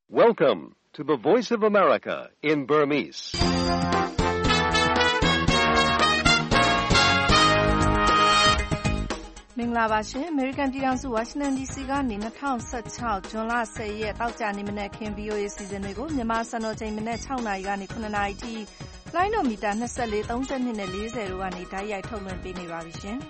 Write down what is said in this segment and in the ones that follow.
Welcome to the Voice of America in Burmese. ။မင်္ဂလာပါရှင်။ American ပြည်ထောင်စု Washington DC ကနေ2016ဇွန်လ10ရက်တောက်ကြနေမနေ့ခင် VOA စီစဉ်တွေကိုမြန်မာစံတော်ချိန်မနေ့6နာရီကနေ9နာရီထိလိုင်းဒိုမီတာ24 32နဲ့40တို့ကနေဓာတ်ရိုက်ထုတ်လွှင့်ပေးနေပါပြီရှင်။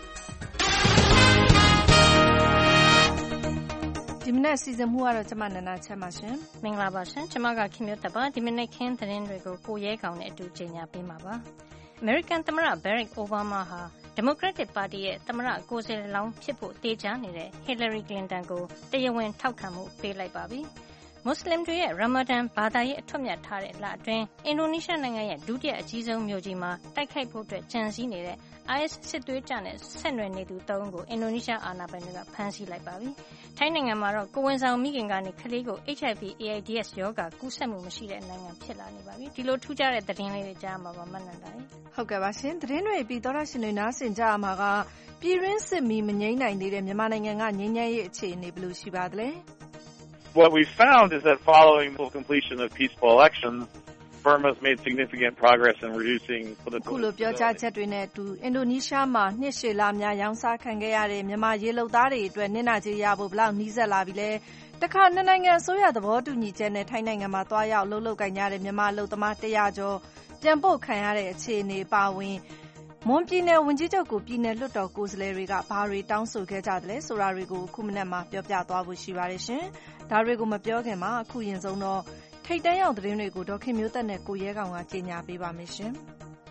ဒီမနေ့စီစဉ်မှုကတော့ကျမနန္ဒာချမ်းပါရှင်။မင်္ဂလာပါရှင်။ကျမကခင်မျိုးသက်ပါဒီမနေ့ခင်းသတင်းတွေကိုကိုရဲကောင်နဲ့အတူကြေညာပေးမှာပါ။ American သမ္မတ Barack Obama ဟာ Democratic Party ရဲ့သမ္မတကိုယ်စားလှယ်လောင်းဖြစ်ဖို့တေချာနေတဲ့ Hillary Clinton ကိုတရားဝင်ထောက်ခံမှုပေးလိုက်ပါပြီ။မွတ်စလင်တွေရဲ့ Ramadan ဘာသာရေးအထွတ်မြတ်ထားတဲ့လအတွင်းအင်ဒိုနီးရှားနိုင်ငံရဲ့ဒုတိယအကြီးဆုံးမြို့ကြီးမှာတိုက်ခိုက်ဖို့ကြံစည်နေတဲ့ IS စစ်သွေးကြနဲ့ဆက်နွယ်နေသူ၃ဦးကိုအင်ဒိုနီးရှားအာဏာပိုင်တွေကဖမ်းဆီးလိုက်ပါပြီ။ထိုင်းနိုင်ငံမှာတော့ကိုယ်ဝန်ဆောင်မိခင်ကနေကလေးကို HIV/AIDS ရောဂါကူးစက်မှုမရှိတဲ့နိုင်ငံဖြစ်လာနေပါပြီ။ဒီလိုထူးခြားတဲ့သတင်းလေးတွေကြားမှာပါမနန္ဒာရေ။ဟုတ်ကဲ့ပါရှင်။သတင်းတွေပြီးသောတာရှင်တွေနားဆင်ကြရမှာကပြည်တွင်းစစ်မီမငြိမ်းနိုင်သေးတဲ့မြန်မာနိုင်ငံကငြိမ်းချမ်းရေးအခြေအနေဘယ်လိုရှိပါသလဲ။ What we found is that following the completion of peaceful elections, Burma has made significant progress in reducing political ခုလိုပြောကြားချက်တွေနဲ့အတူအင်ဒိုနီးရှားမှာနှစ်ရှည်လများရောင်းစားခံခဲ့ရတဲ့မြန်မာရေလုပ်သားတွေအတွက်နစ်နာကြေးရဖို့ဘလောက်နှီးစက်လာပြီလဲတခါနှစ်နိုင်ငံအစိုးရသဘောတူညီချက်နဲ့ထိုင်းနိုင်ငံမှာတွားရောက်လှုပ်ကိုင်ကြတဲ့မြန်မာလုပ်သမား100ကျော်ပြန်ပို့ခံရတဲ့အခြေအနေပါဝင်မွန်ပြည်နယ်ဝန်ကြီးချုပ်ကိုပြည်နယ်လွှတ်တော်ကိုယ်စားလှယ်တွေကဘာတွေတောင်းဆိုခဲ့ကြသလဲဆိုတာတွေကိုခုမနက်မှာပြောပြသွားဖို့ရှိပါတယ်ရှင်။ဒါတွေကိုမပြောခင်မှာအခုရင်ဆုံးတော့ထိတ်တန့်ရောက်သတင်းတွေကိုဒေါခင်မျိုးသက်နဲ့ကိုရဲကောင်ကကြေညာပေးပါမယ်ရှင်။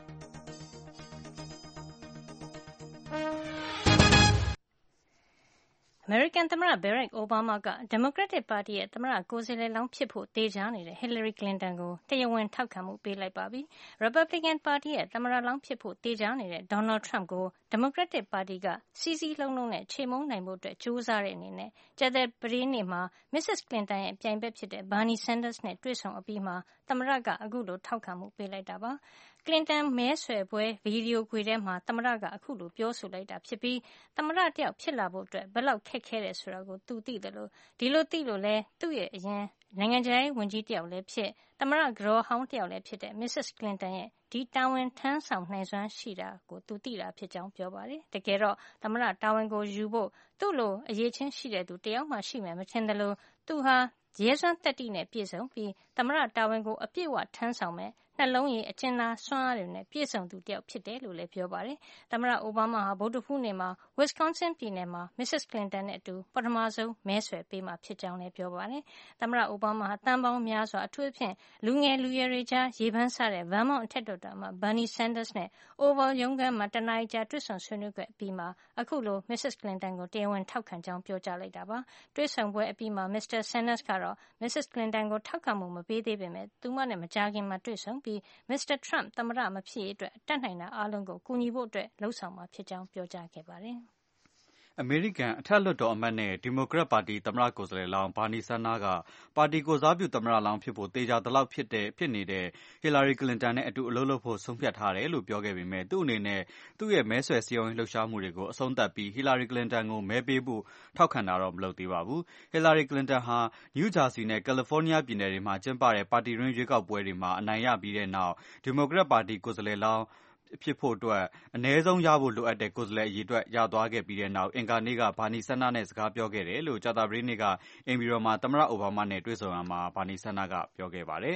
American သမ္မတ Barack Obama က Democratic Party ရဲ့သမ္မတကိုယ်စားလှယ်လောင်းဖြစ်ဖို့တေချာနေတဲ့ Hillary Clinton ကိုတရားဝင်ထောက်ခံမှုပေးလိုက်ပါပြီ။ Republican Party ရဲ့သမ္မတလောင်းဖြစ်ဖို့တေချာနေတဲ့ Donald Trump ကို Democratic Party ကစည်းစည်းလုံးလုံးနဲ့ချေမှုန်းနိုင်ဖို့ကြိုးစားတဲ့အနေနဲ့ကြာသပတေးနေ့မှာ Mrs. Clinton ရဲ့ပြိုင်ဘက်ဖြစ်တဲ့ Bernie Sanders နဲ့တွေ့ဆုံအပြီးမှာသမ္မတကအခုလိုထောက်ခံမှုပေးလိုက်တာပါ။ Clinton မဲဆွယ်ပွဲဗီဒီယိုခွေထဲမှာသမ္မတကအခုလိုပြောဆိုလိုက်တာဖြစ်ပြီးသမ္မတတယောက်ဖြစ်လာဖို့ဘယ်လောက်ခက်ခဲတယ်ဆိုတာကိုသူသိတယ်လို့ဒီလိုသိလို့လဲသူ့ရဲ့အရင်နိုင်ငံခြားရေးဝန်ကြီးတယောက်လည်းဖြစ်သမ္မတကတော်ဟောင်းတယောက်လည်းဖြစ်တဲ့ Mrs. Clinton ရဲ့ဒီတာဝန်ထမ်းဆောင်နိုင်စွမ်းရှိတာကိုသူသိတာဖြစ်ကြောင်းပြောပါတယ်။တကယ်တော့သမ္မတတာဝန်ကိုယူဖို့သူ့လိုအရေးချင်းရှိတဲ့သူတယောက်မှရှိမယ်မထင်တယ်လို့သူဟာရဲစွမ်းသတ္တိနဲ့ပြည့်စုံပြီးသမ္မတတာဝန်ကိုအပြည့်အဝထမ်းဆောင်မယ်နှလုံးရည်အကျဉ်းသားစွမ်းအားတွေနဲ့ပြည့်စုံသူတယောက်ဖြစ်တယ်လို့လည်းပြောပါတယ်။သမ္မတအိုဘားမားဟာဗုဒ္ဓဟူးနေ့မှာ Wisconsin ပြည်နယ်မှာ Mrs. Clinton နဲ့အတူပထမဆုံးမဲဆွယ်ပေးမှာဖြစ်ကြောင်းလည်းပြောပါတယ်။သမ္မတအိုဘားမားဟာသန်းပေါင်းများစွာအထူးသဖြင့်လူငယ်လူရွယ်တွေကြားရေပန်းစားတဲ့ Vermont အထက်လွှတ်တော်အမတ် Bernie Sanders နဲ့ Oval ရုံးခန်းမှာတနာရီကြာတွေ့ဆုံဆွေးနွေးခဲ့အပြီးမှာအခုလို Mrs. Clinton ကိုတရားဝင်ထောက်ခံကြောင်းပြောကြားလိုက်တာပါ။တွေ့ဆုံပွဲအပြီးမှာ Mr. Sanders ကတော့ Mrs. Clinton ကိုထောက်ခံမှုမပေးသေးပေမဲ့သူမနဲ့မကြာခင်မှာတွေ့ဆုံပြီး Mr. Trump သမ္မတမဖြစ်ရေးအတွက်တတ်နိုင်တာအားလုံးကိုကူညီဖို့လုပ်ဆောင်မှာဖြစ်ကြောင်းပြောကြားခဲ့ပါတယ်။အမေရိကန်အထက်လွှတ်တော်အမတ်နဲ့ဒီမိုကရက်ပါတီသမ္မတကိုယ်စားလှယ်လောင်းဘာနီဆန်နာကပါတီကိုယ်စားပြုသမ္မတလောင်းဖြစ်ဖို့တေချာသလောက်ဖြစ်နေတဲ့ Hillary Clinton နဲ့အတူအလုပ်လုပ်ဖို့ဆုံးဖြတ်ထားတယ်လို့ပြောခဲ့ပေမဲ့သူ့အနေနဲ့သူ့ရဲ့မဲဆွယ်စည်းရုံးရေးလှုပ်ရှားမှုတွေကိုအဆုံးသတ်ပြီး Hillary Clinton ကိုမဲပေးဖို့ထောက်ခံတာတော့မလုပ်သေးပါဘူး။ Hillary Clinton ဟာ New Jersey နဲ့ California ပြည်နယ်တွေမှာကျင်းပတဲ့ပါတီတွင်းရွေးကောက်ပွဲတွေမှာအနိုင်ရပြီးတဲ့နောက်ဒီမိုကရက်ပါတီကိုယ်စားလှယ်လောင်းဖြစ်ဖို့အတွက်အနည်းဆုံးရဖို့လိုအပ်တဲ့ကိုယ်စားလှယ်အရေအတွက်ရသွားခဲ့ပြီးတဲ့နောက်အင်္ဂါနေ့ကဘာနီဆန်နာနဲ့စကားပြောခဲ့တယ်လို့ကြာသပတေးနေ့ကအိမ်ဖြူတော်မှာသမ္မတအိုဘားမားနဲ့တွေ့ဆုံရာမှာဘာနီဆန်နာကပြောခဲ့ပါတယ်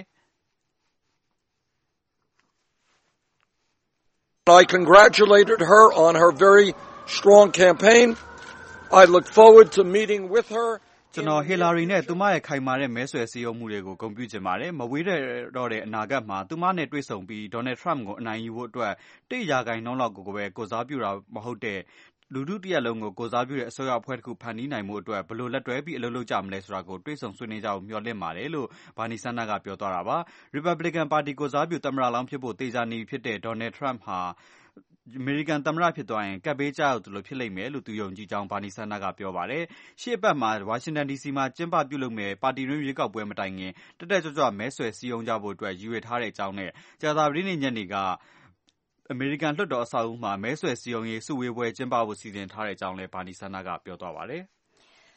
။ I congratulated her on her very strong campaign. I look forward to meeting with her. ကျွန်တော်ဟီလာရီနဲ့သူမရဲ့ခိုင်မာတဲ့မဲဆွယ်စည်းရုံးမှုတွေကိုဂုဏ်ပြုချင်ပါတယ်။မဝေးတော့တဲ့အနာဂတ်မှာသူမနဲ့တွေ့ဆုံပြီးဒေါ်နယ်ထရမ့်ကိုအနိုင်ယူဖို့အတွက်1%လောက်ကိုပဲကိုစားပြုတာမဟုတ်တဲ့လူထုတရပ်လုံးကိုကိုစားပြုတဲ့အစိုးရအဖွဲ့တစ်ခုဖန်တီးနိုင်မှုအတွက်ဘယ်လိုလက်တွဲပြီးအလုပ်လုပ်ကြမလဲဆိုတာကိုတွေ့ဆုံဆွေးနွေးကြဖို့မျှော်လင့်ပါတယ်လို့ဘာနီဆန်နာကပြောသွားတာပါ။ Republican ပါတီကိုစားပြုသမ္မတလောင်းဖြစ်ဖို့တေချာနေပြီဖြစ်တဲ့ဒေါ်နယ်ထရမ့်ဟာအမေရိကန်သမ္မတဖြစ်သွားရင်ကပ်ဘေးကျရောက်သလိုဖြစ်လိမ့်မယ်လို့သူယုံကြည်ကြောင်းဘာနီဆန်နာကပြောပါတယ်။ရှေ့အပတ်မှာဝါရှင်တန်ဒီစီမှာကျင်းပပြုလုပ်မယ့်ပါတီတွင်းရွေးကောက်ပွဲမတိုင်ခင်တက်ကြွမဲဆွယ်စည်းရုံးကြဖို့အတွက်ရည်ရွယ်ထားတဲ့အကြောင်းနဲ့ကြာသပတေးနေ့ညနေကအမေရိကန်လွှတ်တော်အဆောက်အဦမှာမဲဆွယ်စည်းရုံးရေးစုဝေးပွဲကျင်းပဖို့စီစဉ်ထားတဲ့အကြောင်းလည်းဘာနီဆန်နာကပြောသွားပါတယ်။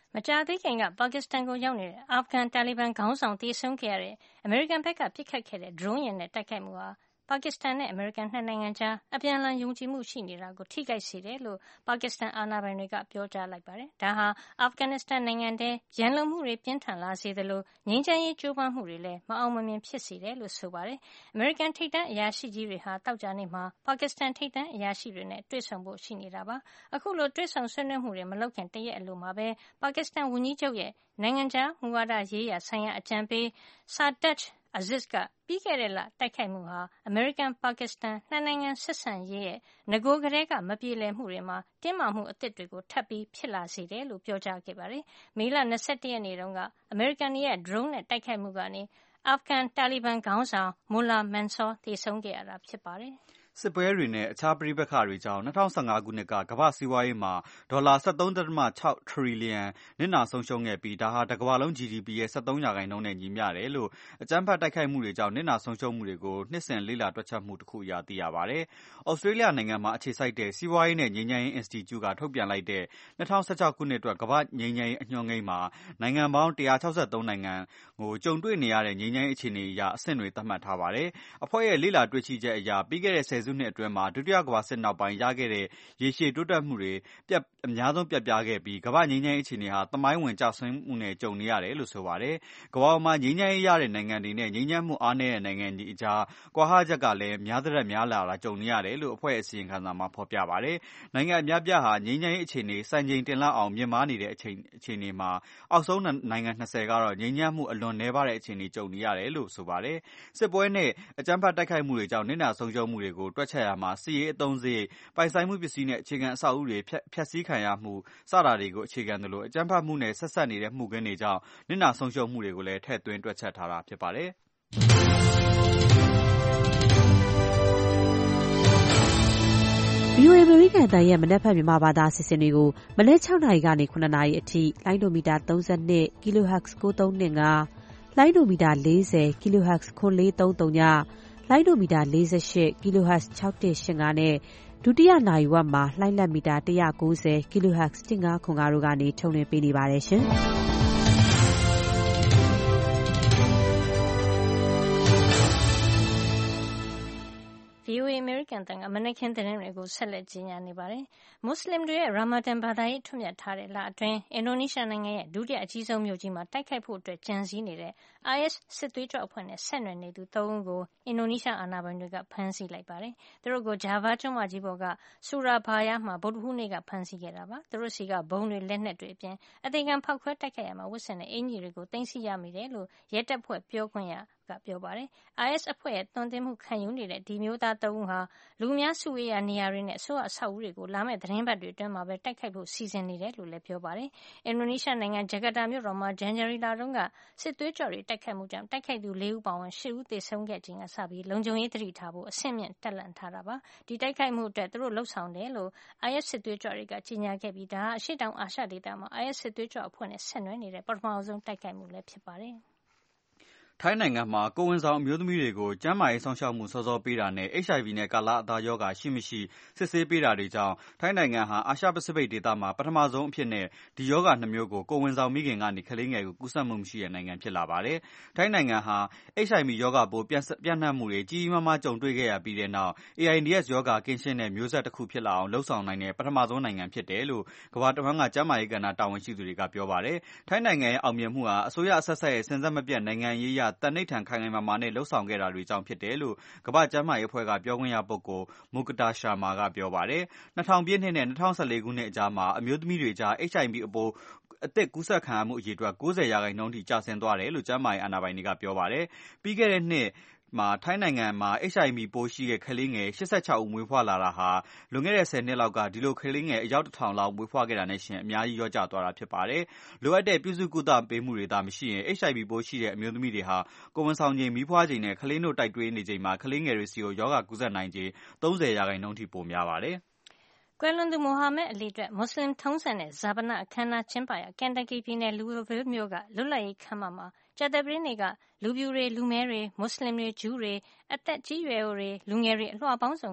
မကြာသေးခင်ကပါကစ္စတန်ကိုရောက်နေတဲ့အာဖဂန်တာလီဘန်ခေါင်းဆောင်သေဆုံးခဲ့ရတဲ့အမေရိကန်ဘက်ကပစ်ခတ်ခဲ့တဲ့ drone ယာဉ်နဲ့တိုက်ခိုက်မှုဟာပါကစ္စတန်နဲ့အမေရိကန်နှစ်နိုင်ငံကြားအပြန်အလှန်ယုံကြည်မှုရှိနေတာကိုထိခိုက်စေတယ်လို့ပါကစ္စတန်အာဏာပိုင်တွေကပြောကြားလိုက်ပါတယ်။ဒါဟာအာဖဂန်နစ္စတန်နိုင်ငံထဲရန်လိုမှုတွေပြင်းထန်လာစေသလိုငြိမ်းချမ်းရေးကြိုးပမ်းမှုတွေလည်းမအောင်မမြင်ဖြစ်စေတယ်လို့ဆိုပါတယ်။အမေရိကန်ထိပ်တန်းအရာရှိကြီးတွေဟာသောကြာနေ့မှာပါကစ္စတန်ထိပ်တန်းအရာရှိတွေနဲ့တွေ့ဆုံဖို့ရှိနေတာပါ။အခုလိုတွေ့ဆုံဆွေးနွေးမှုတွေမလုပ်ခင်တရက်အလိုမှာပဲပါကစ္စတန်ဝန်ကြီးချုပ်ရဲ့နိုင်ငံခြားမူဝါဒရေးရာဆိုင်ရာအကြံပေး Sartaj Aziz ကပြီးခဲ့တဲ့လတိုက်ခိုက်မှုဟာအမေရိကန်-ပါကစ္စတန်နှစ်နိုင်ငံဆက်ဆံရေးရဲ့နဂိုကတည်းကမပြေလည်မှုတွေမှာတင်းမာမှုအသစ်တွေကိုထပ်ပြီးဖြစ်လာစေတယ်လို့ပြောကြားခဲ့ပါတယ်။မေလ21ရက်နေ့တုန်းကအမေရိကန်ရဲ့ drone နဲ့တိုက်ခိုက်မှုကနေအာဖဂန်တာလီဘန်ခေါင်းဆောင် Mullah Mansour သေဆုံးခဲ့ရတာဖြစ်ပါတယ်။စစ်ပွဲတွေနဲ့အခြားပဋိပက္ခတွေကြောင့်2015ခုနှစ်ကကမ္ဘာ့စီးပွားရေးမှာဒေါ်လာ 13.6 ထရီလီယံနစ်နာဆုံးရှုံးခဲ့ပြီးဒါဟာတကမ္ဘာလုံး GDP ရဲ့ 13% နဲ့ညီမျှတယ်လို့အကြမ်းဖက်တိုက်ခိုက်မှုတွေကြောင့်နစ်နာဆုံးရှုံးမှုတွေကိုနှစ်စဉ်လေ့လာတွက်ချက်မှုတစ်ခုအရသိရပါတယ်။ဩစတြေးလျနိုင်ငံမှာအခြေစိုက်တဲ့စီးပွားရေးနဲ့ငြိမ်းချမ်းရေး Institute ကထုတ်ပြန်လိုက်တဲ့2016ခုနှစ်အတွက်ကမ္ဘာ့ငြိမ်းချမ်းရေးအညွှန်းကိန်းမှာနိုင်ငံပေါင်း163နိုင်ငံကိုကြုံတွေ့နေရတဲ့ငြိမ်းချမ်းရေးအခြေအနေအရအဆင့်တွေသတ်မှတ်ထားပါတယ်။အဖွဲ့ရဲ့လေ့လာတွေ့ရှိချက်အရပြီးခဲ့တဲ့10စုနှစ်အတွင်းမှာဒုတိယကမ္ဘာစစ်နောက်ပိုင်းရခဲ့တဲ့ရေရှည်တိုးတက်မှုတွေအများဆုံးပြတ်ပြားခဲ့ပြီးကမ္ဘာ့ငြိမ်းချမ်းရေးအခြေအနေဟာသမိုင်းဝင်ကျဆင်းမှုနဲ့ကြုံနေရတယ်လို့ဆိုပါတယ်။ကမ္ဘာမှာငြိမ်းချမ်းရေးရတဲ့နိုင်ငံတွေနဲ့ငြိမ်းချမ်းမှုအားနည်းတဲ့နိုင်ငံတွေအကြားကွာဟချက်ကလည်းများသထက်များလာတာကြုံနေရတယ်လို့အဖွဲ့အစည်းအဝေးခံစာမှာဖော်ပြပါတယ်။နိုင်ငံအများပြားဟာငြိမ်းချမ်းရေးအခြေအနေစံချိန်တင်လောက်အောင်မြင့်မားနေတဲ့အခြေအနေမှာအောက်ဆုံးနိုင်ငံ20ကတော့ငြိမ်းချမ်းမှုအလွန်နည်းပါးတဲ့အခြေအနေကြုံနေရတယ်လို့ဆိုပါတယ်။စစ်ပွဲနဲ့အကြမ်းဖက်တိုက်ခိုက်မှုတွေကြောင့်နစ်နာဆုံးရှုံးမှုတွေကိုတွက်ချက်ရမှာစစ်ရေးအသုံးစရိတ်ပိုင်ဆိုင်မှုပစ္စည်းနဲ့အခြေခံအဆောက်အဦတွေဖျက်ဆီးခံရမှုစတာတွေကိုအခြေခံသလိုအကြမ်းဖက်မှုနဲ့ဆက်စပ်နေတဲ့မှုခင်းတွေကြောင့်နစ်နာဆုံးရှုံးမှုတွေကိုလည်းထည့်သွင်းတွက်ချက်ထားတာဖြစ်ပါတယ်။ VOA အမေရိကန်အသံရဲ့မနက်ဖြန်မြန်မာဘာသာအစီအစဉ်တွေကိုမနက်6နာရီကနေ9နာရီအထိလိုင်းဒိုမီတာ32 kHz 9325လိုင်းဒိုမီတာ40 kHz 9430ညလိုင်းဒိုမီတာ48 kHz 6185နဲ့ဒုတိယနာရီဝက်မှာလှိုင်းလက်မီတာ190 kHz 1505တို့ကနေထုတ်လွှင့်ပေးနေပါတယ်ရှင်။ VOA အမေရိကန်အသံကမနက်ခင်းသတင်းတွေကိုဆက်လက်ကြီးညာနေပါတယ်။မွတ်စလင်တွေရဲ့ရာမာဒန်ဘာသာရေးထွတ်မြတ်ထားတဲ့လအတွင်းအင်ဒိုနီးရှားနိုင်ငံရဲ့ဒုတိယအကြီးဆုံးမြို့ကြီးမှာတိုက်ခိုက်ဖို့ကြံစည်နေတဲ့ IS စစ်သွေးကြွအဖွဲ့နဲ့ဆက်နွယ်နေသူ3ဦးကိုအင်ဒိုနီးရှားအာဏာပိုင်တွေကဖမ်းဆီးလိုက်ပါတယ်။သူတို့ကိုဂျာဗားကျွန်းမကြီးပေါ်ကဆူရာဘာယာမှာဗုဒ္ဓဟူးနေ့ကဖမ်းဆီးခဲ့တာပါ။သူတို့စီကဘုံတွေလက်နက်တွေအပြင်အသေခံဖောက်ခွဲတိုက်ခိုက်ရမှာဝတ်ဆင်တဲ့အင်ဂျီတွေကိုသိမ်းဆည်းရမိတယ်လို့ရဲတပ်ဖွဲ့ပြောခွင့်ရကပြောပါတယ်။ IS အဖွဲ့ရဲ့သွန်သင်မှုခံယူနေတဲ့ဒီမျိုးသား3ဦးဟာလူအများစုဝေးရာနေရာတွေနဲ့အစိုးရအဆောက်အဦတွေကိုလာမယ့်သတင်းပတ်တွေအတွင်းမှာပဲတိုက်ခိုက်ဖို့စီစဉ်နေတယ်လို့လည်းပြောပါတယ်။အင်ဒိုနီးရှားနိုင်ငံဂျကာတာမြို့တော်မှာဇန်နဝါရီလတုန်းကစစ်သွေးကြွတွေတိုက်ခိုက်မှုကြောင့်တိုက်ခိုက်သူ4ဦးပါဝင်8ဦးသေဆုံးခဲ့ချိန်ကစပြီးလုံခြုံရေးသတိထားဖို့အဆင့်မြင့်တက်လှမ်းထားတာပါ။ဒီတိုက်ခိုက်မှုအတွက်သူတို့လှုပ်ဆောင်တယ်လို့ IS စစ်သွေးကြွတွေကကြေညာခဲ့ပြီးဒါဟာအရှေ့တောင်အာရှဒေသမှာ IS စစ်သွေးကြွအဖွဲ့နဲ့ဆက်နွယ်နေတဲ့ပထမဆုံးတိုက်ခိုက်မှုလည်းဖြစ်ပါတယ်။ထိုင်းနိုင်ငံမှာကိုယ်ဝန်ဆောင်အမျိုးသမီးတွေကိုကျန်းမာရေးစောင့်ရှောက်မှုစောစောပေးတာနဲ့ HIV နဲ့ကာလအသားရောဂါရှိမရှိစစ်ဆေးပေးတာတွေကြောင့်ထိုင်းနိုင်ငံဟာအာရှပစိဖိတ်ဒေသမှာပထမဆုံးအဖြစ်နဲ့ဒီရောဂါ2မျိုးကိုကိုယ်ဝန်ဆောင်မိခင်ကနေကလေးငယ်ကိုကူးစက်မှုမရှိတဲ့နိုင်ငံဖြစ်လာပါတယ်။ထိုင်းနိုင်ငံဟာ HIV ရောဂါပိုးပြန့်နှံ့မှုတွေကြီးကြီးမားမားကြုံတွေ့ခဲ့ရပြီးတဲ့နောက် AIDS ရောဂါကင်းရှင်းတဲ့မျိုးဆက်တစ်ခုဖြစ်လာအောင်လှုံ့ဆော်နိုင်တဲ့ပထမဆုံးနိုင်ငံဖြစ်တယ်လို့ကမ္ဘာတဝန်းကကျန်းမာရေးကဏ္ဍတာဝန်ရှိသူတွေကပြောပါတယ်။ထိုင်းနိုင်ငံရဲ့အောင်မြင်မှုဟာအစိုးရအဆက်ဆက်ရဲ့စဉ်ဆက်မပြတ်နိုင်ငံရေးအရတန်နှိပ်ထန်ခိုင်ခိုင်မာမာနဲ့လှုံ့ဆော်ခဲ့တာတွေကြောင့်ဖြစ်တယ်လို့ကမ္ဘာ့ကျန်းမာရေးအဖွဲ့ကပြောခွင့်ရပုဂ္ဂိုလ် Mukta Sharma ကပြောပါတယ်။2000ပြည့်နှစ်နဲ့2014ခုနှစ်အကြားမှာအမျိုးသမီးတွေကြား HIV အပိုးအသစ်ကူးစက်ခံရမှုအရေအတွက် 90% ထိကျဆင်းသွားတယ်လို့ကျန်းမာရေးအာဏာပိုင်တွေကပြောပါတယ်။ပြီးခဲ့တဲ့နှစ်မှာထိုင်းနိုင်ငံမှာ HIV ပိုးရှိတဲ့ကလေးငယ်86ဦးမွေးဖွားလာတာဟာလွန်ခဲ့တဲ့10နှစ်လောက်ကဒီလိုကလေးငယ်အယောက်1000လောက်မွေးဖွားခဲ့တာနဲ့ရှင်အများကြီးလျော့ကျသွားတာဖြစ်ပါတယ်။လိုအပ်တဲ့ပြုစုကုသပေးမှုတွေသာမရှိရင် HIV ပိုးရှိတဲ့အမျိုးသမီးတွေဟာကိုယ်ဝန်ဆောင်ချိန်မီးဖွားချိန်နဲ့ကလေးနို့တိုက်တွေးနေချိန်မှာကလေးငယ်တွေစီကိုရောဂါကူးစက်နိုင်ခြေ 30% ထိပိုများပါတယ်။ကွယ်လွန်သူမိုဟာမက်အလီအတွက်မွတ်စလင်ထုံးစံတဲ့ဈာပနအခမ်းအနားကျင်းပရာကန်တက်ကီပြည်နယ် Louisville မြို့ကလွတ်လပ်ရေးခန်းမမှာကြာသပတေးနေ့ကလူဖြူတွေလူမည်းတွေမွတ်စလင်တွေဂျူးတွေအသက်ကြီးရွယ်အိုတွေလူငယ်တွေအလွှာပေါင်းစုံက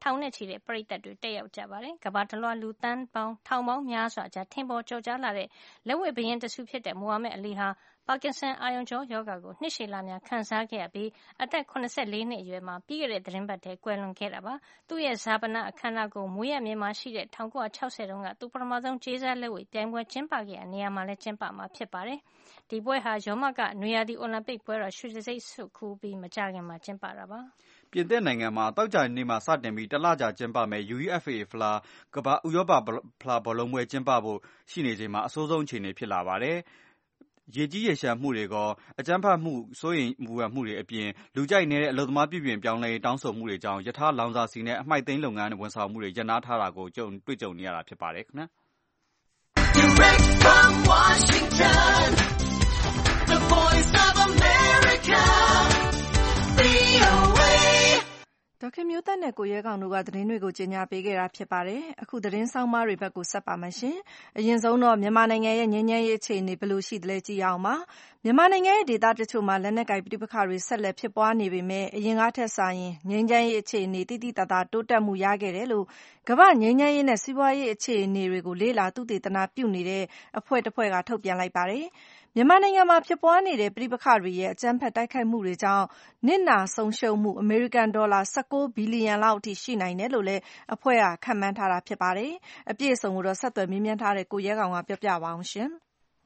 ထောင်နဲ့ချီတဲ့ပရိသတ်တွေတက်ရောက်ကြပါတယ်။ကမ္ဘာတလွှားလူသန်းပေါင်းထောင်ပေါင်းများစွာကြားထင်ပေါ်ကျော်ကြားလာတဲ့လက်ဝဲဘုရင်တဆူဖြစ်တဲ့မိုဟာမက်အလီဟာပါကင်စတန်အာရုံကြောရောဂါကိုနှစ်ရှည်လများခံစားခဲ့ရပြီးအသက်84နှစ်အရွယ်မှာပြီးခဲ့တဲ့သတင်းပတ်ထဲကွယ်လွန်ခဲ့တာပါ။သူ့ရဲ့ဇာပနအခမ်းအနားကိုမွေးရမြေမှာရှိတဲ့1960တုန်းကသူပထမဆုံးကျေးစားလက်ဝဲပြိုင်ပွဲကျင်းပခဲ့တဲ့နေရာမှာလည်းကျင်းပမှာဖြစ်ပါတယ်။ဒီပွဲဟာရောမကနွေရာသီအိုလံပစ်ပွဲတော်ရွှေတံဆိပ်ဆွတ်ခူးပြီးမကြခင်မှာကျင်းပတာပါ။ပြင်သစ်နိုင်ငံမှာသောကြာနေ့မှာစတင်ပြီးတလကြာကျင်းပမယ့် UEFA ဖလားကမ္ဘာဥရောပဖလားဘောလုံးပွဲကျင်းပဖို့ရှိနေချိန်မှာအဆိုးဆုံးအခြေအနေဖြစ်လာပါတယ်။ရေကြီးရေရှမ်းမှုတွေကအကြမ်းဖက်မှုစိုးရိမ်မှုတွေအပြင်လူကြိုက်နေတဲ့အလုပ်သမားပြုပြင်ပြောင်းလဲတောင်းဆိုမှုတွေကြောင့်ယထာလောင်စာဆီနဲ့အမှိုက်သိမ်းလုပ်ငန်းဝန်ဆောင်မှုတွေရပ်နားထားတာကိုတွေ့ကြုံနေရတာဖြစ်ပါတယ်ခင်ဗျာ။ Direct from Washington, the Voice of America, VOA ဒေါက်ခင်မျိုးသက်နဲ့ကိုရဲကောင်တို့ကသတင်းတွေကိုကြေညာပေးခဲ့တာဖြစ်ပါတယ်။အခုသတင်းဆောင်မတွေဘက်ကိုဆက်ပါမယ်ရှင်။အရင်ဆုံးတော့မြန်မာနိုင်ငံရဲ့ငြိမ်းချမ်းရေးအခြေအနေဘယ်လိုရှိသလဲကြည့်အောင်ပါ။မြန်မာနိုင်ငံရဲ့ဒေသတချို့မှာလက်နက်ကိုင်ပဋိပက္ခတွေဆက်လက်ဖြစ်ပွားနေပေမဲ့အရင်ကထက်စာရင်ငြိမ်းချမ်းရေးအခြေအနေတိတိတသာတိုးတက်မှုရခဲ့တယ်လို့ကမ္ဘာငြိမ်းချမ်းရေးနဲ့စီးပွားရေးအခြေအနေတွေကိုလေ့လာသုတေသနပြုနေတဲ့အဖွဲ့တစ်ဖွဲ့ကထုတ်ပြန်လိုက်ပါတယ်။မြန်မာနိုင်ငံမှာဖြစ်ပွားနေတဲ့ပဋိပက္ခတွေရဲ့အကြမ်းဖက်တိုက်ခိုက်မှုတွေကြောင့်နစ်နာဆုံးရှုံးမှုအမေရိကန်ဒေါ်လာ19ဘီလီယံလောက်အထိရှိနိုင်တယ်လို့လည်းအဖွဲ့ကခန့်မှန်းထားတာဖြစ်ပါတယ်။အပြည့်အစုံကိုတော့ဆက်သွယ်မေးမြန်းထားတဲ့ကိုရဲကောင်ကပြောပြပါအောင်ရှင်။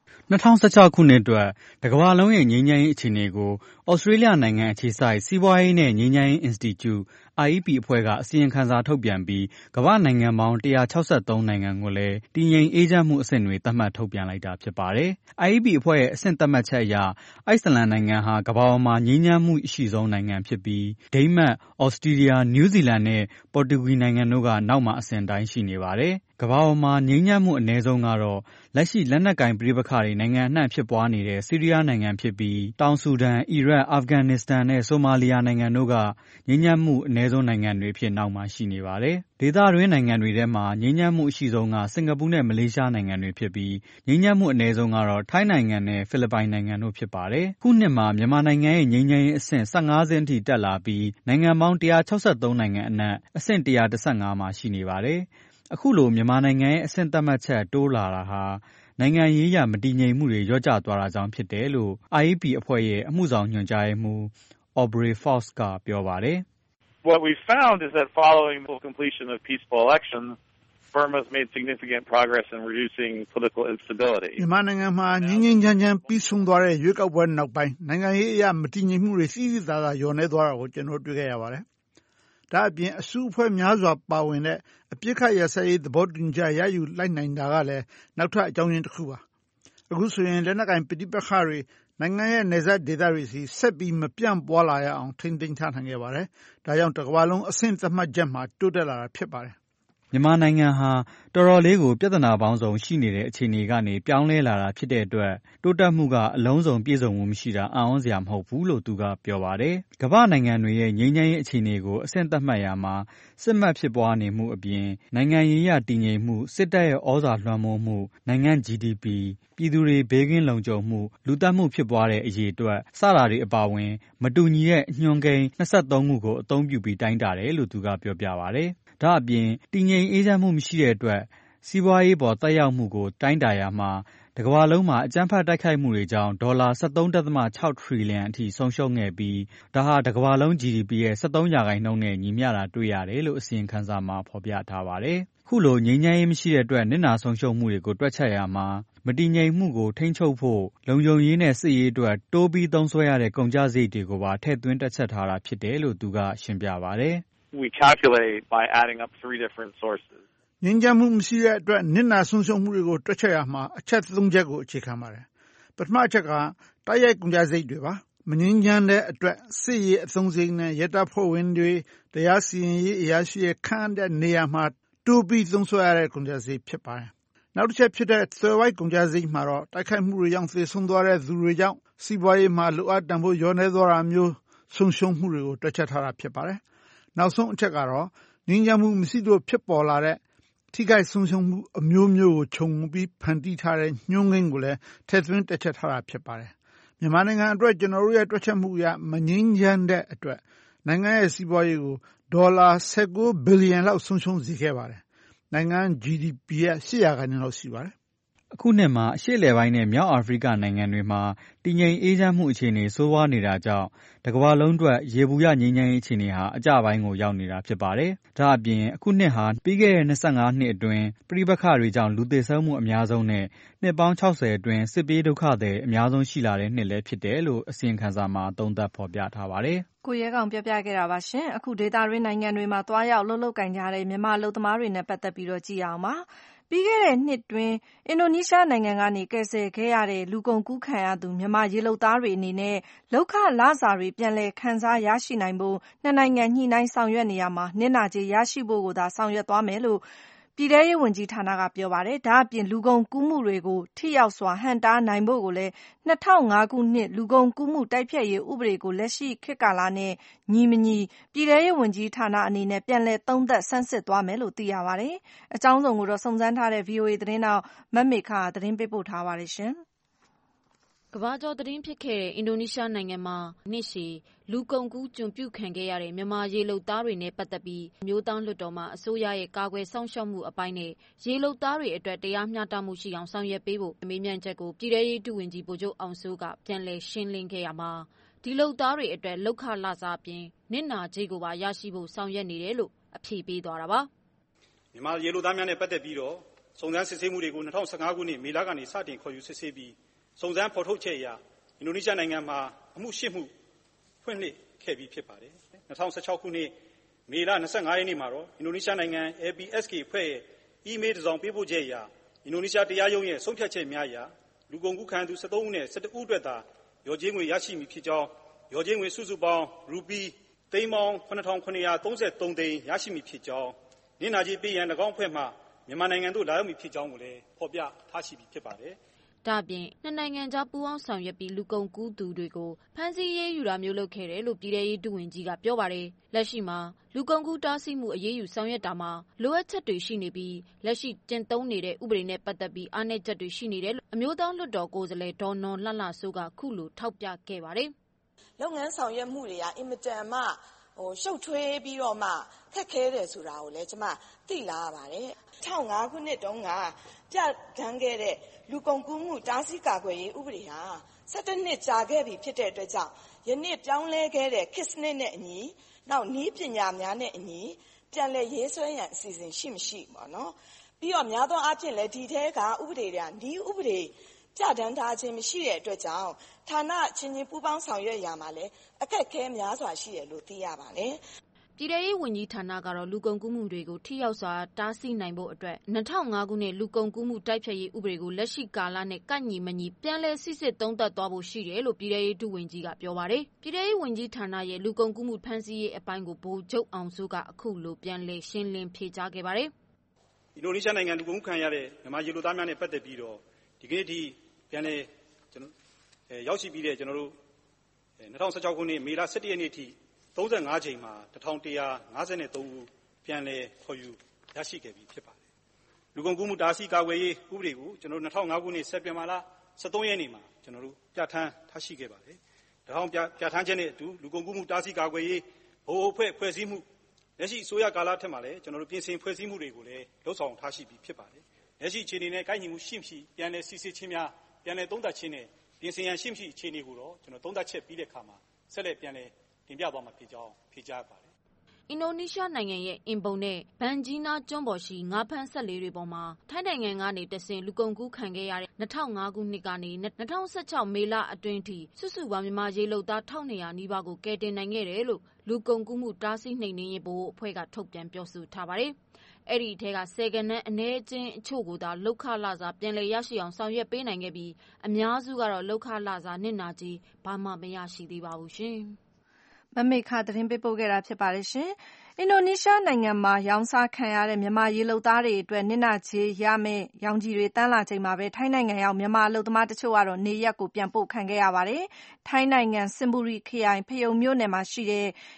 2016ခုနှစ်အတွက်တကမ္ဘာလုံးရဲ့ငြိမ်းချမ်းရေးအခြေအနေကိုဩစတြေးလျနိုင်ငံအခြေစိုက်စီးပွားရေးနဲ့ငြိမ်းချမ်းရေး Institute IEP အဖွဲ့ကအစီရင်ခံစာထုတ်ပြန်ပြီးကမ္ဘာနိုင်ငံပေါင်း163နိုင်ငံကိုလည်းတည်ငြိမ်အေးချမ်းမှုအဆင့်တွေသတ်မှတ်ထုတ်ပြန်လိုက်တာဖြစ်ပါတယ်။ IEP အဖွဲ့ရဲ့အဆင့်သတ်မှတ်ချက်အရအိုက်စလန်နိုင်ငံဟာကမ္ဘာပေါ်မှာငြိမ်းချမ်းမှုအရှိဆုံးနိုင်ငံဖြစ်ပြီးဒိန်းမတ်၊ဩစတြီးယား၊နယူးဇီလန်နဲ့ပေါ်တူဂီနိုင်ငံတို့ကနောက်မှာအဆင့်တိုင်းရှိနေပါတယ်။ကမ္ဘာပေါ်မှာငြိမ်းချမ်းမှုအနည်းဆုံးကတော့လက်ရှိလက်နက်ကိုင်ပဋိပက္ခတွေနိုင်ငံအနှံ့ဖြစ်ပွားနေတဲ့ဆီးရီးယားနိုင်ငံဖြစ်ပြီးတောင်ဆူဒန်၊အီရတ်၊အာဖဂန်နစ္စတန်နဲ့ဆိုမာလီယာနိုင်ငံတို့ကငြိမ်းချမ်းမှုအနည်းဆုံးနိုင်ငံတွေအဖြစ်နောက်မှာရှိနေပါတယ်။ဒေသတွင်းနိုင်ငံတွေထဲမှာငြိမ်းချမ်းမှုအရှိဆုံးကစင်ကာပူနဲ့မလေးရှားနိုင်ငံတွေဖြစ်ပြီးငြိမ်းချမ်းမှုအနည်းဆုံးကတော့ထိုင်းနိုင်ငံနဲ့ဖိလစ်ပိုင်နိုင်ငံတို့ဖြစ်ပါတယ်။ခုနှစ်မှာမြန်မာနိုင်ငံရဲ့ငြိမ်းချမ်းရေးအဆင့်15ဆင့်အထိတက်လာပြီးနိုင်ငံပေါင်း163နိုင်ငံအနက်အဆင့်115မှာရှိနေပါတယ်။အခုလိုမြန်မာနိုင်ငံရဲ့အဆင့်သတ်မှတ်ချက်တိုးလာတာဟာနိုင်ငံရေးအရမတည်ငြိမ်မှုတွေလျော့ကျသွားတာကြောင့်ဖြစ်တယ်လို့ IEP အဖွဲ့ရဲ့အမှုဆောင်ညွှန်ကြားရေးမှူး Aubrey Fox ကပြောပါတယ်။ What we found is that following the completion of peaceful elections, Burma has made significant progress in reducing political instability. မြန်မာနိုင်ငံမှာငြိမ်းချမ်းချမ်းပြီးဆုံးသွားတဲ့ရွေးကောက်ပွဲနောက်ပိုင်းနိုင်ငံရေးအရမတည်ငြိမ်မှုတွေသိသိသာသာလျော့နည်းသွားတာကိုကျွန်တော်တွေ့ခဲ့ရပါတယ်။ဒါအပြင်အစုအဖွဲ့များစွာပါဝင်တဲ့အပြစ်ခတ်ရစရေးသဘောတူညီချက်ရယူလိုက်နိုင်တာကလည်းနောက်ထပ်အကြောင်းရင်းတစ်ခုပါ။အခုဆိုရင်လက်နက်ကင်ပဋိပက္ခတွေနိုင်ငံရဲ့နယ်စပ်ဒေသတွေစီဆက်ပြီးမပြန့်ပွားလာရအောင်ထိန်းသိမ်းထားနိုင်ခဲ့ပါတယ်။ဒါကြောင့်တစ်ကမ္ဘာလုံးအဆင့်သတ်မှတ်ချက်မှာတိုးတက်လာတာဖြစ်ပါတယ်။မြန်မာနိုင်ငံဟာတော်တော်လေးကိုပြဿနာပေါင်းစုံရှိနေတဲ့အခြေအနေကနေပြောင်းလဲလာတာဖြစ်တဲ့အတွက်တိုးတက်မှုကအလုံးစုံပြည့်စုံမှုမရှိတာအံ့ဩစရာမဟုတ်ဘူးလို့သူကပြောပါတယ်။ကမ္ဘာနိုင်ငံတွေရဲ့ငြိမ်းချမ်းရေးအခြေအနေကိုအဆင့်သတ်မှတ်ရာမှာစစ်မှတ်ဖြစ်ပွားနေမှုအပြင်နိုင်ငံရေးအရတည်ငြိမ်မှုစစ်တပ်ရဲ့ဩဇာလွှမ်းမိုးမှုနိုင်ငံ GDP ပြည်သူတွေဘေးကင်းလုံခြုံမှုလူသတ်မှုဖြစ်ပွားတဲ့အရေးအတွက်စတာတွေအပါအဝင်မတူညီတဲ့ညွှန်းကိန်း23ခုကိုအသုံးပြုပြီးတိုင်းတာတယ်လို့သူကပြောပြပါတယ်။ဒါအပြင်တည်ငြိမ်အေးချမ်းမှုမရှိတဲ့အတွက်စီးပွားရေးပေါ်သက်ရောက်မှုကိုတိုင်းတာရာမှာတကမ္ဘာလုံးမှာအကြမ်းဖက်တိုက်ခိုက်မှုတွေကြောင့်ဒေါ်လာ 13.6 ထရီလီယံအထိဆုံးရှုံးခဲ့ပြီးဒါဟာတကမ္ဘာလုံး GDP ရဲ့ 13% နဲ့ညီမျှတာတွေ့ရတယ်လို့အစီရင်ခံစာမှာဖော်ပြထားပါတယ်။ခုလိုငြိမ်းချမ်းရေးမရှိတဲ့အတွက်နစ်နာဆုံးရှုံးမှုတွေကိုတွက်ချက်ရမှာမတည်ငြိမ်မှုကိုထိန်းချုပ်ဖို့လုံခြုံရေးနဲ့စစ်ရေးအတွက်တိုးပြီးသုံးစွဲရတဲ့ကုန်ကျစရိတ်တွေကိုပါထည့်သွင်းတွက်ချက်ထားတာဖြစ်တယ်လို့သူကရှင်းပြပါတယ်။ We calculate by adding up 3 different sources. ငြိမ်းချမ်းမှုမရှိတဲ့အတွက်နစ်နာဆုံးရှုံးမှုတွေကိုတွက်ချက်ရမှာအချက်3ချက်ကိုအခြေခံပါတယ်။ပထမအချက်ကတိုက်ရိုက်ကုန်ကျစရိတ်တွေပါ။မငြိမ်းချမ်းတဲ့အတွက်စစ်ရေးအသုံးစရိတ်နဲ့ရဲတပ်ဖွဲ့ဝင်တွေတရားစီရင်ရေးအရာရှိရဲ့ခန့်တဲ့နေရာမှာတိုးပြီးသုံးစွဲရတဲ့ကုန်ကျစရိတ်ဖြစ်ပါတယ်။နောက်တစ်ချက်ဖြစ်တဲ့သွယ်ဝိုက်ကုန်ကျစရိတ်မှာတော့တိုက်ခိုက်မှုတွေကြောင့်သေဆုံးသွားတဲ့သူတွေကြောင့်စီးပွားရေးမှာလိုအပ်တန်ဖို့လျော့နည်းသွားတာမျိုးဆုံးရှုံးမှုတွေကိုတွက်ချက်ထားတာဖြစ်ပါတယ်။နောက်ဆုံးအချက်ကတော့ငြိမ်းချမ်းမှုမရှိလို့ဖြစ်ပေါ်လာတဲ့ထိခိုက်ဆုံးရှုံးမှုအမျိုးမျိုးကိုခြုံပြီးဖန်တီးထားတဲ့ညှိုးကိန်းကိုလည်းထည့်သွင်းတွက်ချက်ထားတာဖြစ်ပါတယ်။မြန်မာနိုင်ငံအတွက်ကျွန်တော်တို့ရဲ့တွက်ချက်မှုအရမငြိမ်းချမ်းတဲ့အတွက်နိုင်ငံရဲ့စီးပွားရေးကိုဒေါ်လာ19ဘီလီယံလောက်ဆုံးရှုံးစေခဲ့ပါတယ်။နိုင်ငံ GDP ရဲ့8% လောက်ရှိပါတယ်။အခုနှစ်မှာအရှေ့အလယ်ပိုင်းနဲ့မြောက်အာဖရိကနိုင်ငံတွေမှာတည်ငြိမ်အေးချမ်းမှုအခြေအနေဆိုးဝါးနေတာကြောင့်တကမ္ဘာလုံးအတွက်ယေဘုယငြိမ်းချမ်းရေးအခြေအနေဟာအကျပိုင်းကိုရောက်နေတာဖြစ်ပါတယ်။ဒါ့အပြင်အခုနှစ်ဟာပြီးခဲ့တဲ့25နှစ်အတွင်းပဋိပက္ခတွေကြောင့်လူသေဆုံးမှုအများဆုံးနဲ့နှစ်ပေါင်း60အတွင်းစစ်ပြေးဒုက္ခသည်အများဆုံးရှိလာတဲ့နှစ်လည်းဖြစ်တယ်လို့အစီရင်ခံစာမှာသုံးသပ်ဖော်ပြထားပါတယ်။ကိုရဲကောင်ပြောပြခဲ့တာပါရှင်။အခုဒေသတွင်းနိုင်ငံတွေမှာသွားရောက်လှုပ်ကိုင်ကြတဲ့မြန်မာအလုပ်သမားတွေနဲ့ပတ်သက်ပြီးကြည့်အောင်ပါ။ပြီးခဲ့တဲ့နှစ်တွင်းအင်ဒိုနီးရှားနိုင်ငံကနေကယ်ဆယ်ခဲ့ရတဲ့လူကုန်ကူးခံရသူမြန်မာရေလုပ်သားတွေအနေနဲ့လုပ်ခလစာတွေပြန်လည်ခံစားရရှိနိုင်ဖို့နှစ်နိုင်ငံညှိနှိုင်းဆောင်ရွက်နေရာမှာနစ်နာကြေးရရှိဖို့ကိုသာဆောင်ရွက်သွားမယ်လို့ပြည်ထဲရေးဝန်ကြီးဌာနကပြောပါတယ်။ဒါအပြင်လူကုန်ကူးမှုတွေကိုထိရောက်စွာဟန့်တားနိုင်ဖို့ကိုလည်း2005ခုနှစ်လူကုန်ကူးမှုတိုက်ဖျက်ရေးဥပဒေကိုလက်ရှိခေတ်ကာလနဲ့ညီမညီပြည်ထဲရေးဝန်ကြီးဌာနအနေနဲ့ပြန်လည်သုံးသပ်ဆန်းစစ်သွားမယ်လို့သိရပါတယ်။အကြောင်းစုံကိုတော့စုံစမ်းထားတဲ့ VOA သတင်းတောက်မမေခသတင်းပေးပို့ထားပါတယ်ရှင်။ကမ္ဘာကျော်သတင်းဖြစ်ခဲ့တဲ့အင်ဒိုနီးရှားနိုင်ငံမှာနှစ်ရှည်လူကုန်ကူးကျွန်ပြုခံခဲ့ရတဲ့မြန်မာရေလုပ်သားတွေနဲ့ပတ်သက်ပြီးအမျိုးသားလွှတ်တော်မှာအစိုးရရဲ့ကာကွယ်စောင့်ရှောက်မှုအပိုင်းနဲ့ရေလုပ်သားတွေအတွက်တရားမျှတမှုရှိအောင်ဆောင်ရွက်ပေးဖို့မေးမြန်းချက်ကိုပြည်ထရေးဒုဝန်ကြီးဗိုလ်ချုပ်အောင်စိုးကပြန်လည်ရှင်းလင်းခဲ့ရမှာဒီလုပ်သားတွေအတွက်လောက်ခလစားပြင်နစ်နာကြေးကိုပါရရှိဖို့ဆောင်ရွက်နေတယ်လို့အဖြေပေးသွားတာပါမြန်မာရေလုပ်သားများနဲ့ပတ်သက်ပြီးတော့စုံစမ်းစစ်ဆေးမှုတွေကို2015ခုနှစ်မေလကနေစတင်ခေါ်ယူစစ်ဆေးပြီးစုံစမ်းဖော်ထုတ်ချက်အရအင်ဒိုနီးရှားနိုင်ငံမှာအမှု8မှုဖွင့်လှစ်ခဲ့ပြီးဖြစ်ပါတယ်2016ခုနှစ်မေလ25ရက်နေ့မှာတော့အင်ဒိုနီးရှားနိုင်ငံ APSK အဖွဲ့ရဲ့အီးမေးလ်တစ်စောင်ပေးပို့ချက်အရအင်ဒိုနီးရှားတရားရုံးရဲ့ဆုံးဖြတ်ချက်များအရလူကုန်ကူးခံသူ13ဦးနဲ့17ဦးအတွက်သာရော်ကြေးငွေရရှိမည်ဖြစ်ကြောင်းရော်ကြေးငွေစုစုပေါင်းရူပီသိန်းပေါင်း9933သိန်းရရှိမည်ဖြစ်ကြောင်းနစ်နာကြေးပေးရန်၎င်းအဖွဲ့မှမြန်မာနိုင်ငံသို့လာရောက်မည်ဖြစ်ကြောင်းကိုလည်းဖော်ပြထားရှိပြီးဖြစ်ပါတယ်။ဒါ့အပြင်နှစ်နိုင်ငံကြားပူးပေါင်းဆောင်ရွက်ပြီးလူကုန်ကူးသူတွေကိုဖမ်းဆီးရေးယူတာမျိုးလုပ်ခဲ့တယ်လို့ပြည်ထရေးဒုဝန်ကြီးကပြောပါတယ်။လက်ရှိမှာလူကုန်ကူးတားဆီးမှုအရေးယူဆောင်ရွက်တာမှာလိုအပ်ချက်တွေရှိနေပြီးလက်ရှိကျင့်သုံးနေတဲ့ဥပဒေနဲ့ပတ်သက်ပြီးအားနည်းချက်တွေရှိနေတယ်လို့အမျိုးသားလွှတ်တော်ကိုယ်စားလှယ်ဒေါ်နော်လှလှစိုးကခုလိုထောက်ပြခဲ့ပါတယ်။လုပ်ငန်းဆောင်ရွက်မှုတွေကအင်မတန်မှရှုပ်ထွေးပြီးတော့မှခက်ခဲတယ်ဆိုတာကိုလည်းကျွန်မသိလာရပါတယ်2005ခုနှစ်တုန်းကပြဋ္ဌာန်းခဲ့တဲ့လူကုန်ကူးမှုတားဆီးကာကွယ်ရေးဥပဒေဟာ17နှစ်ကြာခဲ့ပြီဖြစ်တဲ့အတွက်ကြောင့်ယနေ့ပြောင်းလဲခဲ့တဲ့ခေတ်စနစ်နဲ့အညီနောက်နည်းပညာများနဲ့အညီပြန်လည်ရေးဆွဲရန်အစီအစဉ်ရှိမရှိပေါ့နော်ပြီးတော့များသောအားဖြင့်လည်းဒီထဲကဥပဒေတွေကနည်းဥပဒေပြဋ္ဌာန်းထားခြင်းမရှိတဲ့အတွက်ကြောင့်ဌာနချင်းချင်းပူးပေါင်းဆောင်ရွက်ရမှာလည်းအခက်အခဲများစွာရှိတယ်လို့သိရပါတယ်။ပြည်ထရေးဝန်ကြီးဌာနကတော့လူကုန်ကူးမှုတွေကိုထိရောက်စွာတားဆီးနိုင်ဖို့အတွက်2005ခုနှစ်လူကုန်ကူးမှုတိုက်ဖျက်ရေးဥပဒေကိုလက်ရှိကာလနဲ့ကိုက်ညီမညီပြန်လည်စစ်ဆေးသုံးသပ်သွားဖို့ရှိတယ်လို့ပြည်ထရေးဒုဝန်ကြီးကပြောပါတယ်။ပြည်ထရေးဝန်ကြီးဌာနရဲ့လူကုန်ကူးမှုဖမ်းဆီးရေးအပိုင်းကိုဗိုလ်ချုပ်အောင်စိုးကအခုလိုပြန်လည်ရှင်းလင်းဖြေကြားခဲ့ပါတယ်။အင်ဒိုနီးရှားနိုင်ငံလူကုန်ကူးခံရတဲ့မြန်မာရေလုပ်သားများနဲ့ပတ်သက်ပြီးတော့ဒီကနေ့ဒီပြန်လည်ရောက်ရှိပြီးတဲ့ကျွန်တော်တို့2016ခုနှစ်မေလ17ရက်နေ့ထိ35ချိန်မှာ1153ဦးပြန်လည်ခေါ်ယူရရှိခဲ့ပြီးဖြစ်ပါတယ်။လူကုန်ကူးမှုတားဆီးကာကွယ်ရေးဥပဒေကိုကျွန်တော်တို့2005ခုနှစ်စက်တင်ဘာလ13ရက်နေ့မှာကျွန်တော်တို့ပြဋ္ဌာန်းထားရှိခဲ့ပါတယ်။ဒါကြောင့်ပြဋ္ဌာန်းချက်နဲ့အတူလူကုန်ကူးမှုတားဆီးကာကွယ်ရေးဘို့ဖွဲ့စည်းမှုလက်ရှိအစိုးရကာလထက်မှာလည်းကျွန်တော်တို့ပြင်ဆင်ဖွဲ့စည်းမှုတွေကိုလည်းလှုပ်ဆောင်ထားရှိပြီးဖြစ်ပါတယ်။လက်ရှိအခြေအနေနဲ့ကိုက်ညီမှုရှိမရှိပြန်လည်စစ်ဆေးခြင်းများပြန်လည်သုံးသပ်ခြင်းနဲ့ပြင်ဆင်ရန်ရှိမရှိအခြေအနေကိုတော့ကျွန်တော်သုံးသပ်ချက်ပြီးတဲ့အခါမှာဆက်လက်ပြန်လည်တင်ပြသွားမှာဖြစ်ကြောင်းဖြေကြားပါတယ်။အင်ဒိုနီးရှားနိုင်ငံရဲ့အင်ပုံနဲ့ဘန်ဂျီနာကျွန်းပေါ်ရှိငါးဖမ်းစက်လေးတွေပေါ်မှာထိုင်းနိုင်ငံကနေတဆင့်လူကုန်ကူးခံခဲ့ရတဲ့2005ခုနှစ်ကနေ2016မေလအတွင်းထိစုစုပေါင်းမြန်မာရေလုပ်သား1200နီးပါးကိုကယ်တင်နိုင်ခဲ့တယ်လို့လူကုန်ကူးမှုတားဆီးနှိမ်နင်းရေးဘို့အဖွဲ့ကထုတ်ပြန်ပြောဆိုထားပါတယ်။အဲ့ဒီထဲက10ကဏ္ဍအနည်းချင်းအချို့ကိုသာလောက်ခလစာပြန်လည်ရရှိအောင်ဆောင်ရွက်ပေးနိုင်ခဲ့ပြီးအများစုကတော့လောက်ခလစာနစ်နာကြေးဘာမှမရရှိသေးပါဘူးရှင်။မမေခသတင်းပေးပို့ခဲ့တာဖြစ်ပါတယ်ရှင်။အင်ဒိုနီးရှားနိုင်ငံမှာရောင်းစားခံရတဲ့မြန်မာရေလုပ်သားတွေအတွက်နစ်နာကြေးရမယ့်ရောင်ကြီးတွေတန်းလာချိန်မှာပဲထိုင်းနိုင်ငံရောက်မြန်မာအလုပ်သမားတချို့ကတော့နေရပ်ကိုပြန်ပို့ခံခဲ့ရပါတယ်။ထိုင်းနိုင်ငံစင်ဘူရီခရိုင်ဖယုံမြို့နယ်မှာရှိတဲ့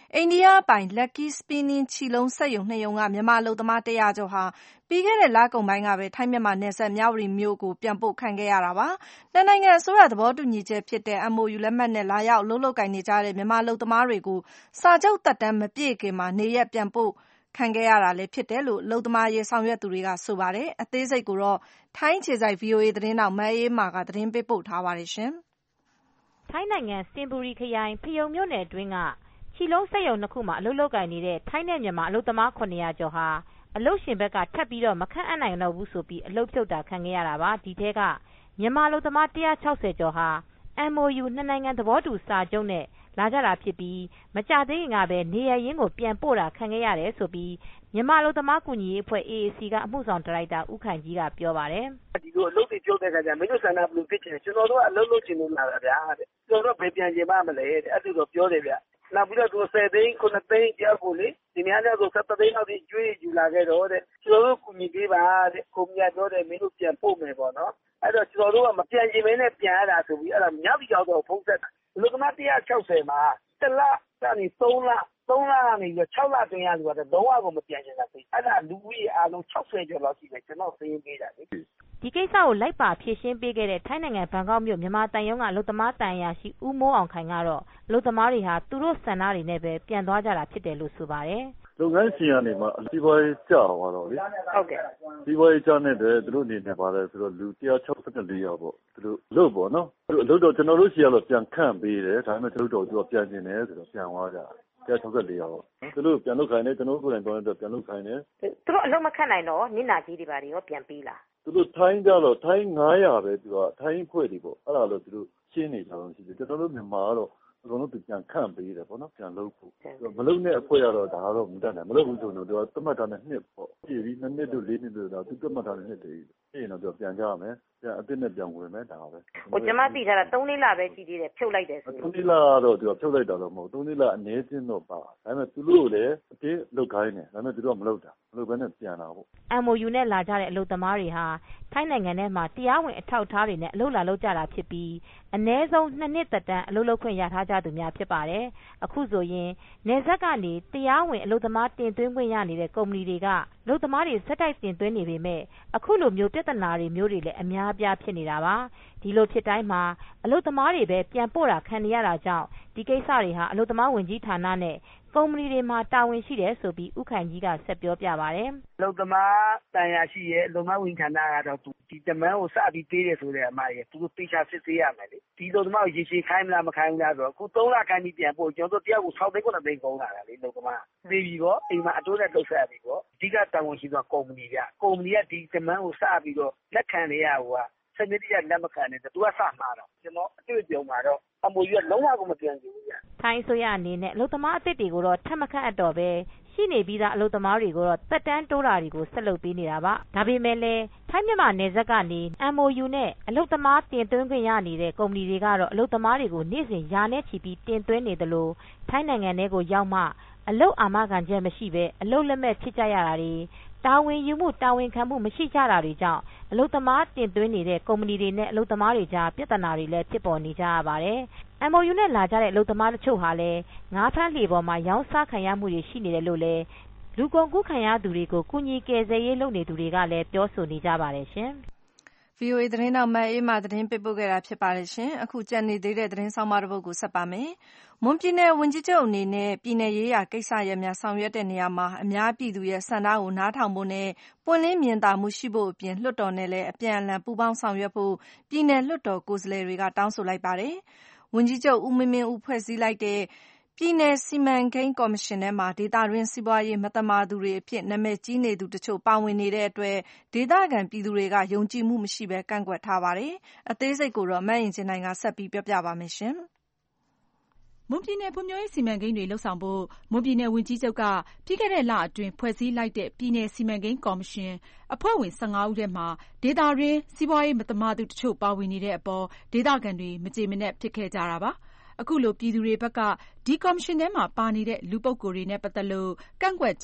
အိန္ဒိယပိုင် Lucky Spinning ခြေလုံးစက်ရုံ2ရုံကမြန်မာအလုပ်သမား100ကျော်ဟာပြီးခဲ့တဲ့လကုန်ပိုင်းကပဲထိုင်းမြန်မာနယ်စပ်မြဝတီမြို့ကိုပြန်ပို့ခံခဲ့ရတာပါ။နှစ်နိုင်ငံအစိုးရသဘောတူညီချက်ဖြစ်တဲ့ MOU လက်မှတ်နဲ့လာရောက်အလုပ်လုပ်ကိုင်နေကြတဲ့မြန်မာအလုပ်သမားတွေကိုစာချုပ်သက်တမ်းမပြည့်ခင်မှာနေရပ်ပြန်ပို့ခံခဲ့ရတာလည်းဖြစ်တယ်လို့အလုပ်သမားရေးဆောင်ရွက်သူတွေကဆိုပါတယ်။အသေးစိတ်ကိုတော့ထိုင်းအခြေစိုက် VOA သတင်းထောက်မအေးမာကသတင်းပေးပို့ထားပါတယ်ရှင်။ထိုင်းနိုင်ငံစင်ဘူရီခရိုင်ဖယုံမြို့နယ်အတွင်းကခြေလုံးစက်ရုံ2ခုမှာအလုပ်လုပ်ကိုင်နေတဲ့ထိုင်းနဲ့မြန်မာအလုပ်သမား900ကျော်ဟာအလုပ်ရှင်ဘက်ကထပ်ပြီးတော့မခန့်အပ်နိုင်တော့ဘူးဆိုပြီးအလုပ်ဖြုတ်တာခံခဲ့ရတာပါ။ဒီထဲကမြန်မာအလုပ်သမား160ကျော်ဟာ MOU နှစ်နိုင်ငံသဘောတူစာချုပ်နဲ့လာကြတာဖြစ်ပြီးမကြသေးခင်ကပဲနေရရင်းကိုပြန်ပို့တာခံခဲ့ရတယ်ဆိုပြီးမြန်မာအလုပ်သမားကူညီရေးအဖွဲ့ AAC ကအမှုဆောင်ဒါရိုက်တာဦးခိုင်ကြီးကပြောပါတယ်။ဒီလိုအလုပ်တွေပြုတ်တဲ့ခါကျမင်းတို့ဆန္ဒဘယ်လိုဖြစ်ချင်လဲကျွန်တော်တို့ကအလုပ်လုပ်ချင်လို့လာတာဗျာတဲ့ကျွန်တော်တို့ဘယ်ပြန်ချင်ပါမလဲတဲ့အဲ့ဒါတော့ပြောတယ်ဗျ။နောက်ပြီးတော့သူ10သိန်း9သိန်းကြောက်ကိုလေဒီနေ့လည်းဆို7သိန်းလောက်ဒီကျွေးယူလာခဲ့တော့တဲ့ကျွန်တော်တို့ကူညီပေးပါတဲ့ကိုမြတ်ပြောတယ်မင်းတို့ပြန်ပို့မယ်ပေါ့နော်အဲ့တော့ကျွန်တော်တို့ကမပြန်ချင်မင်းနဲ့ပြန်ရတာဆိုပြီးအဲ့ဒါညပြီးရောက်တော့ဖုန်းဆက်လူကမ160မှာတစ်လကနေ3လကနေ6လတွင်ရလို့တော့လုံးဝကိုမပြန်ချင်တာသိအဲ့ဒါလူကြီးအားလုံး60ကျော်လောက်ရှိတယ်ကျွန်တော်သိရင်ပေးတာလေဒီကိစ္စကိုလိုက်ပါဖြည့်ရှင်းပေးခဲ့တဲ့ထိုင်းနိုင်ငံဘန်ကောက်မြို့မြန်မာတန်ယုံကအလုပ်သမားတန်ရာရှိဦးမိုးအောင်ခိုင်ကတော့အလုပ်သမားတွေဟာသူတို့ဆန္ဒတွေနဲ့ပဲပြန်သွားကြတာဖြစ်တယ်လို့ဆိုပါတယ်လုပ်ငန်းရှင်ကနေမှစီးပွားရေးကျသွားတော့လေဟုတ်ကဲ့စီးပွားရေးကျနေတဲ့သူတို့အနေနဲ့ပါတယ်ဆိုတော့လူ164ယောက်ပေါ့သူတို့လုပ်ပေါ့နော်သူတို့အလုပ်တော့ကျွန်တော်တို့စီကတော့ပြန်ခန့်ပေးတယ်ဒါပေမဲ့ကျွန်တော်တို့ပြန်ကျင်တယ်ဆိုတော့ပြန်သွားကြ164ယောက်သူတို့ပြန်လုပ်ခိုင်းတယ်ကျွန်တော်တို့ကိုယ်တိုင်တော့ပြန်လုပ်ခိုင်းတယ်သူတို့အလုပ်မခန့်နိုင်တော့နင့်နာကြီးတွေပါတွေရောပြန်ပေးလားသူတို့ထိုင်းကြတော့ထိုင်း900ပဲသူကထိုင်းဖွဲ့တွေပေါ့အဲ့ဒါလို့သူတို့ရှင်းနေကြတော့ရှိတယ်ကျွန်တော်တို့မြန်မာကတော့အကုန်လုံးပြန်ခန့်ပေးတယ်ပေါ့နော်ပြန်လုပ်ဖို့မလုပ်နဲ့အဖွဲ့ကတော့ဒါတော့မတတ်နိုင်မလုပ်ဘူးဆိုတော့သူကသတ်မှတ်ထားတဲ့နှစ်ပေါ့ပြည်ပြီး2နှစ်တို့4နှစ်တို့တော့သူသတ်မှတ်ထားတဲ့နှစ်တွေပြင်တော့သူပြန်ကြရမယ်ပြန်အစ်စ်နဲ့ပြန်ဝင်မယ်ဒါပဲဟိုကျွန်မသိထားတာ3လပဲရှိသေးတယ်ဖြုတ်လိုက်တယ်ဆို 3လတော့သူကဖြုတ်လိုက်တာတော့မဟုတ်3လအနည်းချင်းတော့ပါဒါပေမဲ့သူတို့လည်းအတင်းလုပ်ခိုင်းတယ်ဒါပေမဲ့သူတို့ကမလုပ်တာမလုပ်ဘဲနဲ့ပြန်လာဖို့ MOU နဲ့လာကြတဲ့အလုပ်သမားတွေဟာထိုင်းနိုင်ငံထဲမှာတရားဝင်အထောက်အထားတွေနဲ့အလုပ်လာလုပ်ကြတာဖြစ်ပြီးအနည်းဆုံး2နှစ်သက်တမ်းအလုပ်လုပ်ခွင့်ရထားကြသူများဖြစ်ပါတယ်အခုဆိုရင်နယ်စပ်ကနေတရားဝင်အလုပ်သမားတင်သွင်းခွင့်ရနေတဲ့ကုမ္ပဏီတွေကအလုပ်သမားတွေဆက်တိုက်တင်သွင်းနေပေမဲ့အခုလိုမျိုးပြဿနာတွေမျိုးတွေလည်းအများအပြားဖြစ်နေတာပါဒီလိုဖြစ်တိုင်းမှာအလုပ်သမားတွေပဲပြန်ပို့တာခံနေရတာကြောင့်ဒီကိစ္စတွေဟာအလုပ်သမားဝင်ကြီးဌာနနဲ့ကုမ္ပဏီတွေမှာတာဝန်ရှိတယ်ဆိုပြီးဥခိုင်ကြီးကဆက်ပြောပြပါတယ်အလုပ်သမားတန်ရာရှိရဲ့အလုပ်သမားဝင်ဌာနကတော့ဒီတမန်ကိုစပြီးပေးတယ်ဆိုတဲ့အမရဲ့သူတို့တေချာစစ်ဆေးရမယ်လေဒီအလုပ်သမားကိုရေရှည်ခိုင်းမလားမခိုင်းဘူးလားဆိုတော့အခု3လခိုင်းပြီးပြန်ပို့ကျွန်တော်တို့တယောက်ကို6သိန်း9သိန်းကုန်လာတာလေအလုပ်သမားပြီးပြီပေါ့အိမ်မှာအတိုးနဲ့လှုပ်ဆက်ပြီပေါ့အဓိကတာဝန်ရှိတော့ကုမ္ပဏီကကုမ္ပဏီကဒီတမန်ကိုစပြီးတော့လက်ခံနေရဟိုကစနစ်တကျလက်မခံနဲ့သူကစမှာတော့ကျွန်တော်အတွေ့အကြုံမှာတော့အမိုးရလုံးဝကိုမပြန်ဘူးဗျထိုင်းဆိုရအနေနဲ့အလုပ်သမားအသစ်တွေကိုတော့ထပ်မခန့်အပ်တော့ပဲရှိနေပြီးသားအလုပ်သမားတွေကိုတော့သက်တမ်းတိုးတာတွေကိုဆက်လုပ်ပေးနေတာပါဒါပေမဲ့လည်းထိုင်းမြန်မာနယ်စပ်ကနေ MOU နဲ့အလုပ်သမားတင်သွင်းခွင့်ရနေတဲ့ကုမ္ပဏီတွေကတော့အလုပ်သမားတွေကိုနေ့စဉ်ရာနဲ့ချီပြီးတင်သွင်းနေတယ်လို့ထိုင်းနိုင်ငံထဲကိုရောက်မှအလုပ်အာမခံချက်မရှိပဲအလုပ်လက်မဲ့ဖြစ်ကြရတာတွေတာဝန်ယူမှုတာဝန်ခံမှုမရှိကြတာတွေကြောင့်အလုပ်သမားတင်သွင်းနေတဲ့ကုမ္ပဏီတွေနဲ့အလုပ်သမားတွေကြားပြဿနာတွေလည်းဖြစ်ပေါ်နေကြရပါတယ်။ MOU နဲ့လာကြတဲ့အလုပ်သမားတို့ချို့ဟာလည်းငါးဖမ်းလှေပေါ်မှာရောင်းစားခံရမှုတွေရှိနေတယ်လို့လည်းလူကုန်ကူးခံရသူတွေကိုကူညီကယ်ဆယ်ရေးလုပ်နေသူတွေကလည်းပြောဆိုနေကြပါတယ်ရှင်။ VOA သတင်းထောက်မအေးမာသတင်းပေးပို့ခဲ့တာဖြစ်ပါတယ်ရှင်။အခုကျန်နေသေးတဲ့သတင်းဆောင်မတစ်ပုဒ်ကိုဆက်ပါမယ်။မွန်ပြည်နယ်ဝန်ကြီးချုပ်အနေနဲ့ပြည်နယ်ရေးရာကိစ္စရပ်များဆောင်ရွက်တဲ့နေရာမှာအများပြည်သူရဲ့ဆန္ဒကိုနားထောင်ဖို့နဲ့ပွင့်လင်းမြင်သာမှုရှိဖို့အပြင်လွှတ်တော်နဲ့လည်းအပြန်အလှန်ပူးပေါင်းဆောင်ရွက်ဖို့ပြည်နယ်လွှတ်တော်ကိုယ်စားလှယ်တွေကတောင်းဆိုလိုက်ပါတယ်။ဝန်ကြီးချုပ်ဦးမင်းမင်းဦးဖွဲ့စည်းလိုက်တဲ့ပြည်နယ်စီမံကိန်းကော်မရှင်ထဲမှာဒေသတွင်းစီးပွားရေးမသမာသူတွေအဖြစ်နာမည်ကြီးနေသူတချို့ပါဝင်နေတဲ့အတွက်ဒေသခံပြည်သူတွေကယုံကြည်မှုမရှိဘဲကန့်ကွက်ထားပါတယ်။အသေးစိတ်ကိုတော့မအင်ကြင်းနိုင်ကဆက်ပြီးပြောပြပါမယ်ရှင်။မွန်ပြည်နယ်ဖွံ့ဖြိုးရေးစီမံကိန်းတွေလုပ်ဆောင်ဖို့မွန်ပြည်နယ်ဝန်ကြီးချုပ်ကပြီးခဲ့တဲ့လအတွင်းဖွဲ့စည်းလိုက်တဲ့ပြည်နယ်စီမံကိန်းကော်မရှင်အဖွဲ့ဝင်15ဦးထဲမှာဒေသတွင်းစီးပွားရေးမသမာသူတချို့ပါဝင်နေတဲ့အပေါ်ဒေသခံတွေမကျေမနပ်ဖြစ်ခဲ့ကြတာပါ။အခုလိုပြည်သူတွေဘက်ကဒီကော်မရှင်ထဲမှာပါနေတဲ့လူပုဂ္ဂိုလ်တွေနဲ့ပတ်သက်လို့ကန့်ကွက်ကြောင်း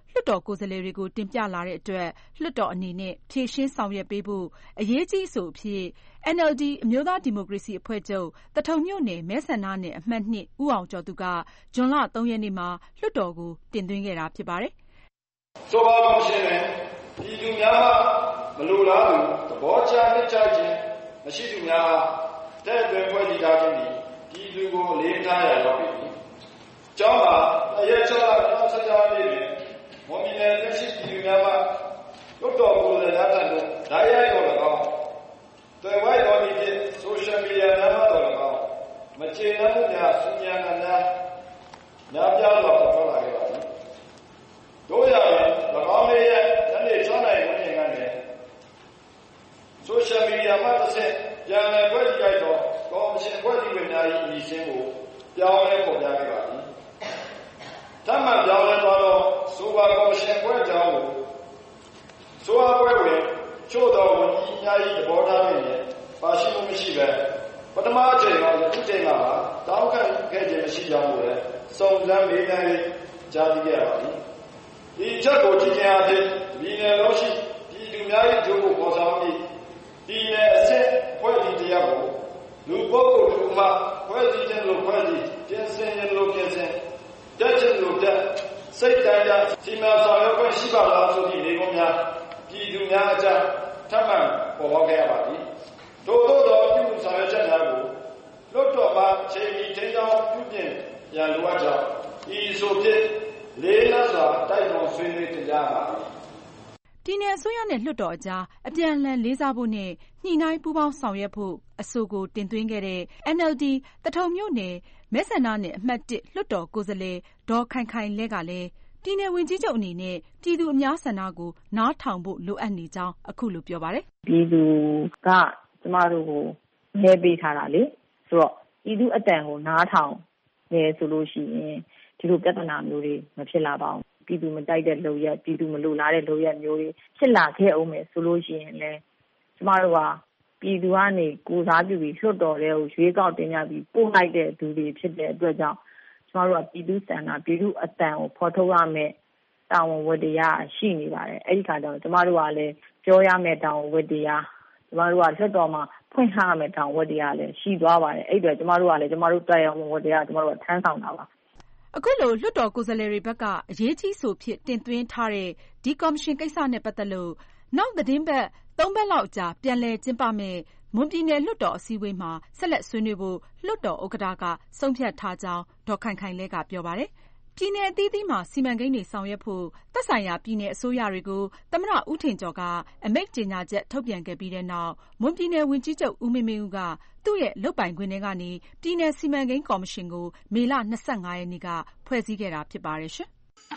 လွှတ်တော်ကိုယ်စားလှယ်တွေကိုတင်ပြလာတဲ့အတွက်လွှတ်တော်အနေနဲ့ဖြေရှင်းဆောင်ရွက်ပေးဖို့အရေးကြီးအဆိုအဖြစ် NLD အမျိုးသားဒီမိုကရေစီအဖွဲ့ချုပ်သထုံမြို့နယ်မဲဆန္ဒနယ်အမှတ် 2 ဦးအောင်ကျော်သူကဇွန်လ 3 ရက်နေ့မှာလွှတ်တော်ကိုတင်သွင်းခဲ့တာဖြစ်ပါတယ်။ဆိုပါကော်ရှင်နဲ့ပြည်သူများမလိုလားသူသဘောကျနှစ်ကြခြင်းမရှိသူများတဲ့အတွင်းဖွဲ့စည်းထားခြင်းသည်ပြည်သူကိုလေးထားရရောက်ပြီ။ကျောင်းမှာရက်6လ2016နေ့တွင်မွန်ပြည်နယ်ပြည်ရှိပြည်သူများမှလွှတ်တော်ကိုယ်စားလှယ်များထံသို့ဓာတ်ရိုက်တော်၎င်းသွယ်ဝိုက်တော်မူသည့်ဆိုရှယ်မီဒီယာများမှတော်၎င်းမကျေနပ်မှုများဆူညံများများပြားစွာပေါ်ထွက်လာခဲ့ပါသည်။တို့ရရင်၎င်းလေးရဲ့ညနေ6နာရီဝန်းကျင်ကနေဆိုရှယ်မီဒီယာမှတစ်ဆင့်ပြန်လည်ဖွဲ့စည်းလိုက်သောကော်မရှင်ဖွဲ့စည်းဝင်များ၏အမည်စင်းကိုပြောင်းလဲပေါ်ပြခဲ့ပါသည်။ထပ်မံပြောင်းလဲသွားသောဆိုပါကော်မရှင်ဖွဲ့ကြောင်းကိုဆိုပါဖွဲ့ဝင်ချို့သောဝန်ကြီးများ၏သဘောထားဖြင့်ပါရှိမှုမရှိပဲပထမအချိန်ကအခုချိန်မှာတောင်းခံခဲ့ခြင်းမရှိကြောင်းကိုလည်းစုံစမ်းမေးမြန်း၍ကြားသိခဲ့ရပါသည်။ဒီချက်ကိုကြည့်ခြင်းအပြင်ပြည်နယ်လုံးရှိပြည်သူများ၏ကြိုးကိုပေါ်ဆောင်ပြီးပြည်နယ်အဆင့်ဖွဲ့စည်းတရားကိုလူပုဂ္ဂိုလ်တို့မှဖွဲ့စည်းခြင်းလို့ဖွဲ့စည်းပြင်ဆင်ခြင်းလို့ပြင်ဆင်တက်ခြင်းလို့တက်စိတ်တိုင်းကြစီမံဆောင်ရွက်ခွင့်ရှိပါလားဆိုသည့်နေကုန်များပြည်သူများအကြားထပ်မံပေါ်ပေါက်ခဲ့ရပါသည်။ထို့သောပြုမှုဆောင်ရွက်ချက်များကိုလွှတ်တော်မှချိန်မီထိန်းကျောင်းပြုပြင်ရန်လိုအပ်ကြောင်းဤဆိုဖြင့်လေးနက်စွာတိုက်တွန်းဆွေးနွေးတင်ပြပါသည်။ပြည်နယ်အစိုးရနဲ့လွှတ်တော်အကြားအပြန်အလှန်လေးစားဖို့နဲ့ညှိနှိုင်းပူးပေါင်းဆောင်ရွက်ဖို့အဆိုကိုတင်သွင်းခဲ့တဲ့ NLD သထုံမြို့နယ်မဲဆန္ဒနယ်အမှတ် 1လွှတ်တော်ကိုယ်စားလှယ်ဒေါ်ခိုင်ခိုင်လဲကလည်းပြည်နယ်ဝန်ကြီးချုပ်အနေနဲ့ပြည်သူအများဆန္ဒကိုနားထောင်ဖို့လိုအပ်နေကြောင်းအခုလိုပြောပါတယ်။ပြည်သူကကျမတို့ကိုမဲပေးထားတာလေဆိုတော့ပြည်သူအတန်ကိုနားထောင်နေဆိုလို့ရှိရင်ဒီလိုပြဿနာမျိုးတွေမဖြစ်လာပါဘူး။ပြည်သူမတိုက်တဲ့လုပ်ရက်ပြည်သူမလိုလားတဲ့လုပ်ရက်မျိုးတွေဖြစ်လာခဲ့အောင်မယ်ဆိုလို့ရှိရင်လည်းကျမတို့ကပြည်သူကနေကိုယ်စားပြုပြီးလွှတ်တော်တွေကိုရွေးကောက်တင်ပြပြီးပို့လိုက်တဲ့သူတွေဖြစ်တဲ့အတွက်ကြောင့်ကျမတို့ကပြည်သူဆန္ဒပြည်သူအတန်ကိုဖော်ထုတ်ရမယ်တာဝန်ဝတ္တရားရှိနေပါတယ်အဲ့ဒီခါကျတော့ကျမတို့ကလည်းပြောရမယ်တာဝန်ဝတ္တရားကျမတို့ကလွှတ်တော်မှာဖွင့်ထားရမယ်တာဝန်ဝတ္တရားလည်းရှိသွားပါတယ်အဲ့အတွက်ကျမတို့ကလည်းကျမတို့တရားဝင်ဝတ္တရားကျမတို့ကထမ်းဆောင်တာပါအခုလိုလွှတ်တော်ကိုယ်စားလှယ်တွေဘက်ကအရေးကြီးဆိုဖြစ်တင်သွင်းထားတဲ့ဒီကော်မရှင်ကိစ္စနဲ့ပတ်သက်လို့နောက်သတင်းပတ် 3 ပတ်လောက်ကြာပြန်လည်ကျင်းပမယ့်မွန်ပြည်နယ်လွှတ်တော်အစည်းအဝေးမှာဆက်လက်ဆွေးနွေးဖို့လွှတ်တော်ဥက္ကဋ္ဌကဆုံးဖြတ်ထားကြောင်းဒေါ်ခိုင်ခိုင်လဲကပြောပါတယ်။ပြည်နယ်အသီးသီးမှာစီမံကိန်းတွေဆောင်ရွက်ဖို့သက်ဆိုင်ရာပြည်နယ်အစိုးရတွေကိုသမ္မတဦးထင်ကျော်ကအမိန့်ကြေညာချက်ထုတ်ပြန်ခဲ့ပြီးတဲ့နောက်မွန်ပြည်နယ်ဝန်ကြီးချုပ်ဦးမင်းမင်းဦးကသူ့ရဲ့လုပ်ပိုင်ခွင့်ထဲကနေပြည်နယ်စီမံကိန်းကော်မရှင်ကိုမေလ 25 ရက်နေ့ကဖွဲ့စည်းခဲ့တာဖြစ်ပါတယ်ရှင်။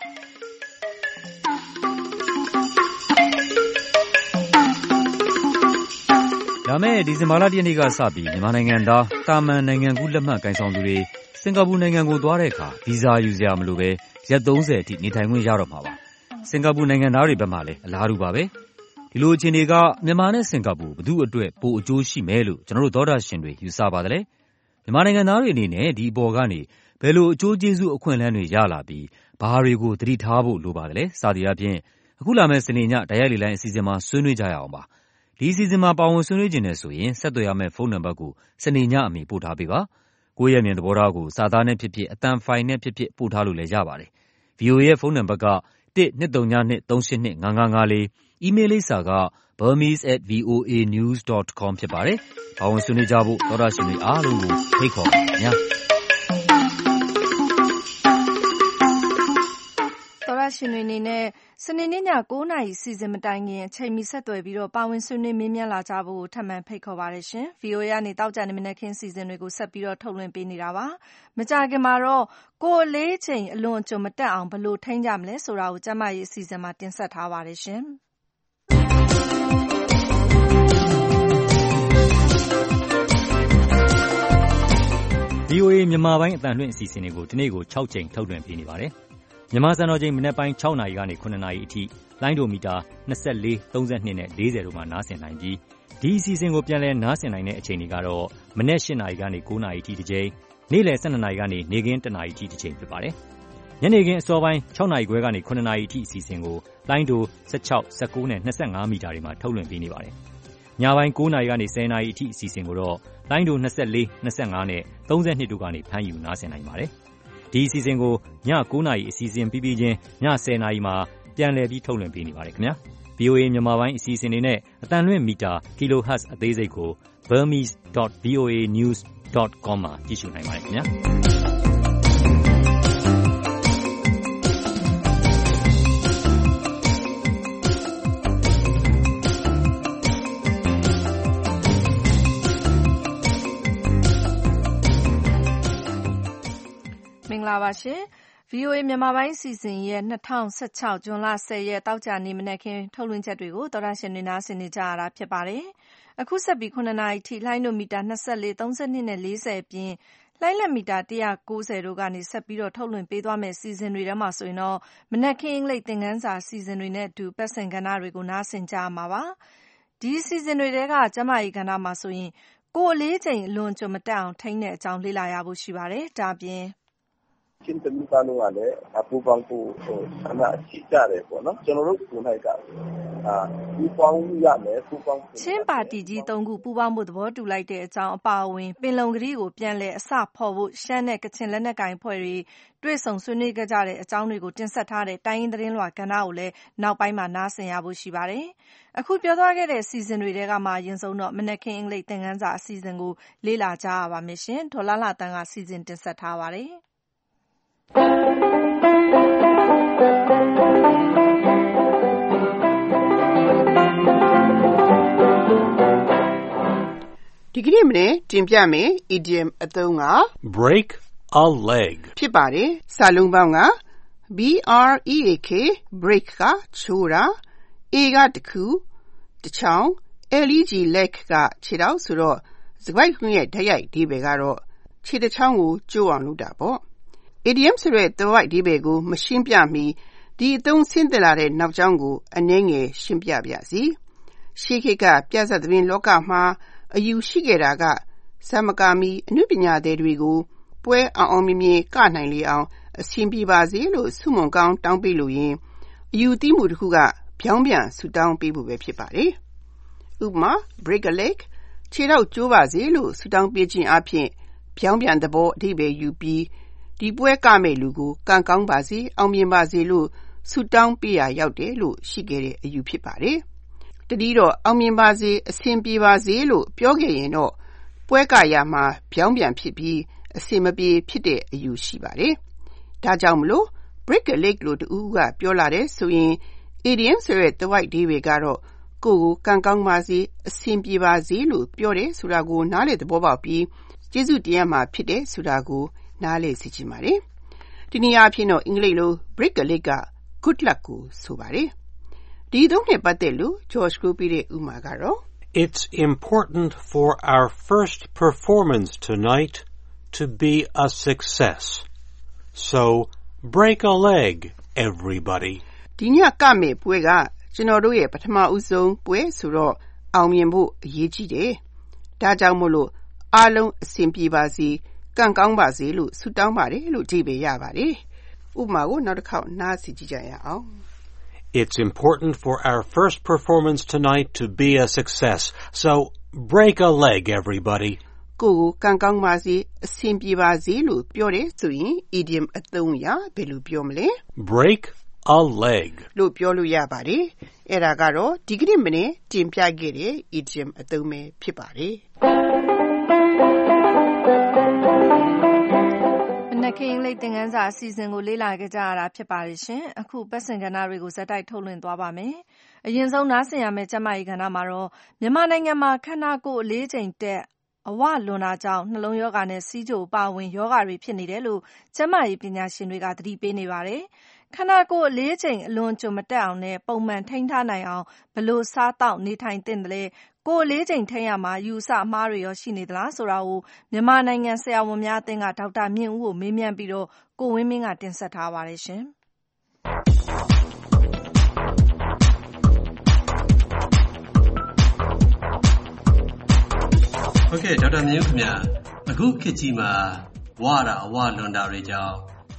လာမယ့်ဒီဇင်ဘာလ 1 ရက်နေ့ကစပြီးမြန်မာနိုင်ငံသားတာမန်နိုင်ငံကူးလက်မှတ်ကိုင်ဆောင်သူတွေစင်ကာပူနိုင်ငံကိုသွားတဲ့အခါဗီဇာယူစရာမလိုဘဲရက် 30 အထိနေထိုင်ခွင့်ရတော့မှာပါ။စင်ကာပူနိုင်ငံသားတွေဘက်မှလည်းအလားတူပါပဲ။ဒီလိုအခြေအနေကမြန်မာနဲ့စင်ကာပူဘယ်သူ့အတွက်ပိုအကျိုးရှိမယ်လို့ကျွန်တော်တို့သောတာရှင်တွေယူဆပါသလဲ။မြန်မာနိုင်ငံသားတွေအနေနဲ့ဒီအပေါ်ကနေဘယ်လိုအကျိုးကျေးဇူးအခွင့်အလမ်းတွေရလာပြီးဘာတွေကိုသတိထားဖို့လိုပါသလဲ။စသည်အပြင်အခုလာမယ့်စနေညတိုက်ရိုက်လေလိုင်းအစီအစဉ်မှာဆွေးနွေးကြရအောင်ပါ။ဒီအစီအစဉ်မှာပါဝင်ဆွေးနွေးခြင်းနဲ့ဆိုရင်ဆက်သွယ်ရမယ့်ဖုန်းနံပါတ်ကိုစနေညအမီပို့ထားပေးပါ။ကိုယ့်ရဲ့မြင်သဘောထားကိုစာသားနဲ့ဖြစ်ဖြစ်အသံဖိုင်နဲ့ဖြစ်ဖြစ်ပို့ထားလို့လည်းရပါတယ်။ VOA ရဲ့ဖုန်းနံပါတ်က 123255554 အီးမေးလ်လိပ်စာက burmese@voanews.com ဖြစ်ပါတယ်။ပါဝင်ဆွေးနွေးကြဖို့သောတာရှင်တွေအားလုံးကိုဖိတ်ခေါ်ပါခင်ဗျာ။သောတာရှင်တွေအနေနဲ့စနေနေ့ည 9 နာရီစီစဉ်မတိုင်ခင်အချိန်မီဆက်သွယ်ပြီးပါဝင်ဆွေးနွေးမေးမြန်းလာကြဖို့ထပ်မံဖိတ်ခေါ်ပါတယ်ရှင်။ VOA ကနေတောက်ကြနေမနက်ခင်းစီစဉ်တွေကိုဆက်ပြီးထုတ်လွှင့်ပေးနေတာပါ။မကြာခင်မှာတော့ကိုယ်လေးချိန်အလွန်အကျွံမတက်အောင်ဘယ်လိုထိန်းကြမလဲဆိုတာကိုကျမရဲ့အစီအစဉ်မှာတင်ဆက်ထားပါတယ်ရှင်။ VOA မြန်မာပိုင်းအသံလွှင့်အစီအစဉ်တွေကိုဒီနေ့ကို6ကြိမ်ထုတ်လွှင့်ပေးနေပါတယ်။မြန်မာစံတော်ချိန်မနက်ပိုင်း6နာရီကနေ9နာရီအထိလိုင်းဒိုမီတာ24, 32နဲ့40တို့မှာနားဆင်နိုင်ပြီးဒီအစီအစဉ်ကိုပြန်လည်နားဆင်နိုင်တဲ့အချိန်တွေကတော့မနက်8နာရီကနေ9နာရီအထိတစ်ကြိမ်နေ့လယ်12နာရီကနေနေ့ခင်း1နာရီအထိတစ်ကြိမ်ဖြစ်ပါတယ်။ညနေခင်းအစောပိုင်း6နာရီခွဲကနေ9နာရီအထိအစီအစဉ်ကိုလိုင်းတို16, 19နဲ့25မီတာတွေမှာထုတ်လွှင့်ပေးနေပါတယ်။ညပိုင်း9နာရီကနေ10နာရီအထိအစီအစဉ်ကိုတော့လိုင်းတို24, 25နဲ့32တို့ကနေဖမ်းယူနားဆင်နိုင်ပါတယ်။ဒီအစီအစဉ်ကိုည9နာရီအစီအစဉ်ပြီးပြီးချင်းည10နာရီမှာပြန်လည်ပြီးထုတ်လွှင့်ပေးနေပါတယ်ခင်ဗျာ။ VOA မြန်မာပိုင်းအစီအစဉ်တွေနဲ့အတန်လွှင့်မီတာ kilohertz အသေးစိတ်ကို burmese.voanews.com မှာကြည့်ရှုနိုင်ပါတယ်ခင်ဗျာ။မင်္ဂလာပါရှင်။ VOA မြန်မာပိုင်းအစီအစဉ်ရဲ့2016ဇွန်လ10ရက်တောက်ကြနေ့မနက်ခင်းထုတ်လွှင့်ချက်တွေကိုသောတရှင်တွေနားဆင်နေကြရတာဖြစ်ပါတယ်။အခုဆက်ပြီး9နာရီထိလှိုင်းတို့မီတာ24, 32နဲ့40အပြင်လှိုင်းလက်မီတာ190တို့ကနေဆက်ပြီးတော့ထုတ်လွှင့်ပေးသွားမယ့်စီစဉ်တွေထဲမှာဆိုရင်တော့မနက်ခင်းအင်္ဂလိပ်သင်ခန်းစာစီစဉ်တွေနဲ့အတူပတ်စင်ကဏ္ဍတွေကိုနားဆင်ကြရမှာပါ။ဒီစီစဉ်တွေထဲကကျမကြီးကဏ္ဍမှာဆိုရင်ကိုယ်လေးချိန်အလွန်ကြုံမတက်အောင်ထိန်းတဲ့အကြောင်းလေ့လာရဖို့ရှိပါတယ်။ဒါပြင်ချင်းတမိသားလုံးကလည်းပူပေါင်းဖို့ဆန္ဒရှိကြတယ်ပေါ့နော်ကျွန်တော်တို့ကိုယ်၌ကပူပေါင်းရမယ်ပူပေါင်းချင်းပါတီကြီး3ခုပူပေါင်းဖို့သဘောတူလိုက်တဲ့အကြောင်းအပါအဝင်ပင်လုံကလေးကိုပြန်လည်အစဖော်ဖို့ရှမ်းနဲ့ကချင်လက်နက်ကင်ဖွဲ့တွေတွေ့ဆုံဆွေးနွေးကြတဲ့အကြောင်းတွေကိုတင်ဆက်ထားတဲ့တိုင်းရင်းသတင်းလွှာကဏ္ဍကိုလည်းနောက်ပိုင်းမှာနားဆင်ရဖို့ရှိပါတယ်။အခုပြောသွားခဲ့တဲ့စီစဉ်တွေထဲကမှအရင်ဆုံးတော့မနက်ခင်းအင်္ဂလိပ်သင်ခန်းစာအစီအစဉ်ကိုလေ့လာကြရပါမယ်ရှင်။ဒေါ်လာလာတန်းကစီစဉ်တင်ဆက်ထားပါတယ်။ဒီကနေ့မနေ့တင်ပြမယ် idiom အသုံးက break a leg ဖြစ်ပါတယ်။စာလုံးပေါင်းက break break ကချိုးတာ a ကတခုတစ်ချောင်း leg leg ကခြေထောက်ဆိုတော့စကားခွင့်ရဲ့ဓာတ်ရိုက်အဓိပ္ပာယ်ကတော့ခြေတစ်ချောင်းကိုကျိုးအောင်လုပ်တာပေါ့။ idiom ဆိုတဲ့သွယ်ဝိုက်အဓိပ္ပာယ်ကိုမရှင်းပြမီဒီအသုံးဆင်းသက်လာတဲ့နောက်ကြောင်းကိုအနည်းငယ်ရှင်းပြပါရစေ။ရှေးခေတ်ကပြဿနာသတင်းလောကမှာအယူရှိခဲ့တာကဇမကာမီအနုပညာသည်တွေကိုပွဲအောင်မြင်မြင်ကနိုင်လေအောင်အဆင်ပြေပါစေလို့ဆုမွန်ကောင်းတောင်းပေးလို့ရင်အယူသီးမှုတစ်ခုကဖြောင်းပြန်ဆူတောင်းပေးဖို့ပဲဖြစ်ပါတယ်။ဥပမာ break a leg ခြေထောက်ကျိုးပါစေလို့ဆုတောင်းပေးခြင်းအပြင်ဖြောင်းပြန်သဘောအဓိပ္ပာယ်ယူပြီးဒီပွဲကမဲ့လူကိုကံကောင်းပါစေအောင်မြင်ပါစေလို့ဆုတောင်းပေးရရောက်တယ်လို့ရှိခဲ့တဲ့အယူဖြစ်ပါတယ်။တတိတော့အောင်မြင်ပါစေအဆင်ပြေပါစေလို့ပြောခဲ့ရင်တော့ပွဲကရမှာဖြောင်းပြန်ဖြစ်ပြီးအဆင်မပြေဖြစ်တဲ့အယူရှိပါတယ်။ဒါကြောင့်မလို့ break a leg လို့တူကပြောလာတဲ့ဆိုရင် idiom ဆိုတဲ့သွယ်ဝိုက်အဓိပ္ပာယ်ကတော့ကိုယ်ကိုကံကောင်းပါစေအဆင်ပြေပါစေလို့ပြောတယ်ဆိုတာကိုနားလည်သဘောပေါက်ပြီးကျေးဇူးတင်ရမှာဖြစ်တယ်ဆိုတာကိုနားလည်စေချင်ပါတယ်။ဒီနေ့အဖြစ်တော့အင်္ဂလိပ်လို break a leg က good luck ကိုဆိုပါတယ်။ဒီသုံးနဲ့ပတ်သက်လို့ George ကိုပြတဲ့ဥပမာကတော့ It's important for our first performance tonight to be a success. So break a leg, everybody. ဒီညကမဲ့ပွဲကကျွန်တော်တို့ရဲ့ပထမဦးဆုံးပွဲဆိုတော့အောင်မြင်ဖို့အရေးကြီးတယ်။ဒါကြောင့်မို့လို့အားလုံးအဆင်ပြေပါစေကံကောင်းပါစေလို့ဆုတောင်းပါတယ်လို့အဓိပ္ပာယ်ရပါတယ်။ဥပမာကိုနောက်တစ်ခေါက်နားဆင်ကြည့်ကြရအောင် It's important for our first performance tonight to be a success. So break a leg, everybody. ကိုယ်ကံကောင်းပါစေအဆင်ပြေပါစေလို့ပြောတယ်ဆိုရင် idiom အသုံးအရဘယ်လိုပြောမလဲ break a leg လို့ပြောလို့ရပါတယ်။အဲ့ဒါကတော့ဒီကနေ့မနေ့တင်ပြခဲ့တဲ့ idiom အသုံးပဲဖြစ်ပါတယ်။မနက်ခင်းအင်္ဂလိပ်သင်ခန်းစာအစီအစဉ်ကိုလေ့လာကြရတာဖြစ်ပါတယ်ရှင်။အခုပတ်စင်ကဏ္ဍတွေကိုဇက်တိုက်ထုတ်လွှင့်သွားပါမယ်။အရင်ဆုံးနားဆင်ရမယ့်ကျမကြီးကဏ္ဍမှာတော့မြန်မာနိုင်ငံမှာခန္ဓာကိုယ်အလေးချိန်တက်အဝလွန်တာကြောင့်နှလုံးရောဂါနဲ့ဆီးချိုပါဝင်ရောဂါတွေဖြစ်နေတယ်လို့ကျန်းမာရေးပညာရှင်တွေကသတိပေးနေပါတယ်။ခန္ဓာကိုယ်အလေးချိန်အလွန်ကြုံမတက်အောင်နဲ့ပုံမှန်ထိန်းထားနိုင်အောင်ဘယ်လိုစားသောက်နေထိုင်သင့်တယ်လဲကိုယ်အလေးချိန်ထိန်းရမှာယူဆအမှားတွေရောရှိနေသလားဆိုတာကိုမြန်မာနိုင်ငံဆရာဝန်များအသင်းကဒေါက်တာမြင့်ဦးကိုမေးမြန်းပြီးတော့ကိုဝင်းမင်းကတင်ဆက်ထားပါတယ်ရှင်။ဟုတ်ကဲ့ဒေါက်တာမြင့်ဦးခင်ဗျာအခုခေတ်ကြီးမှာဝါတာအဝလွန်တာတွေကြောင့်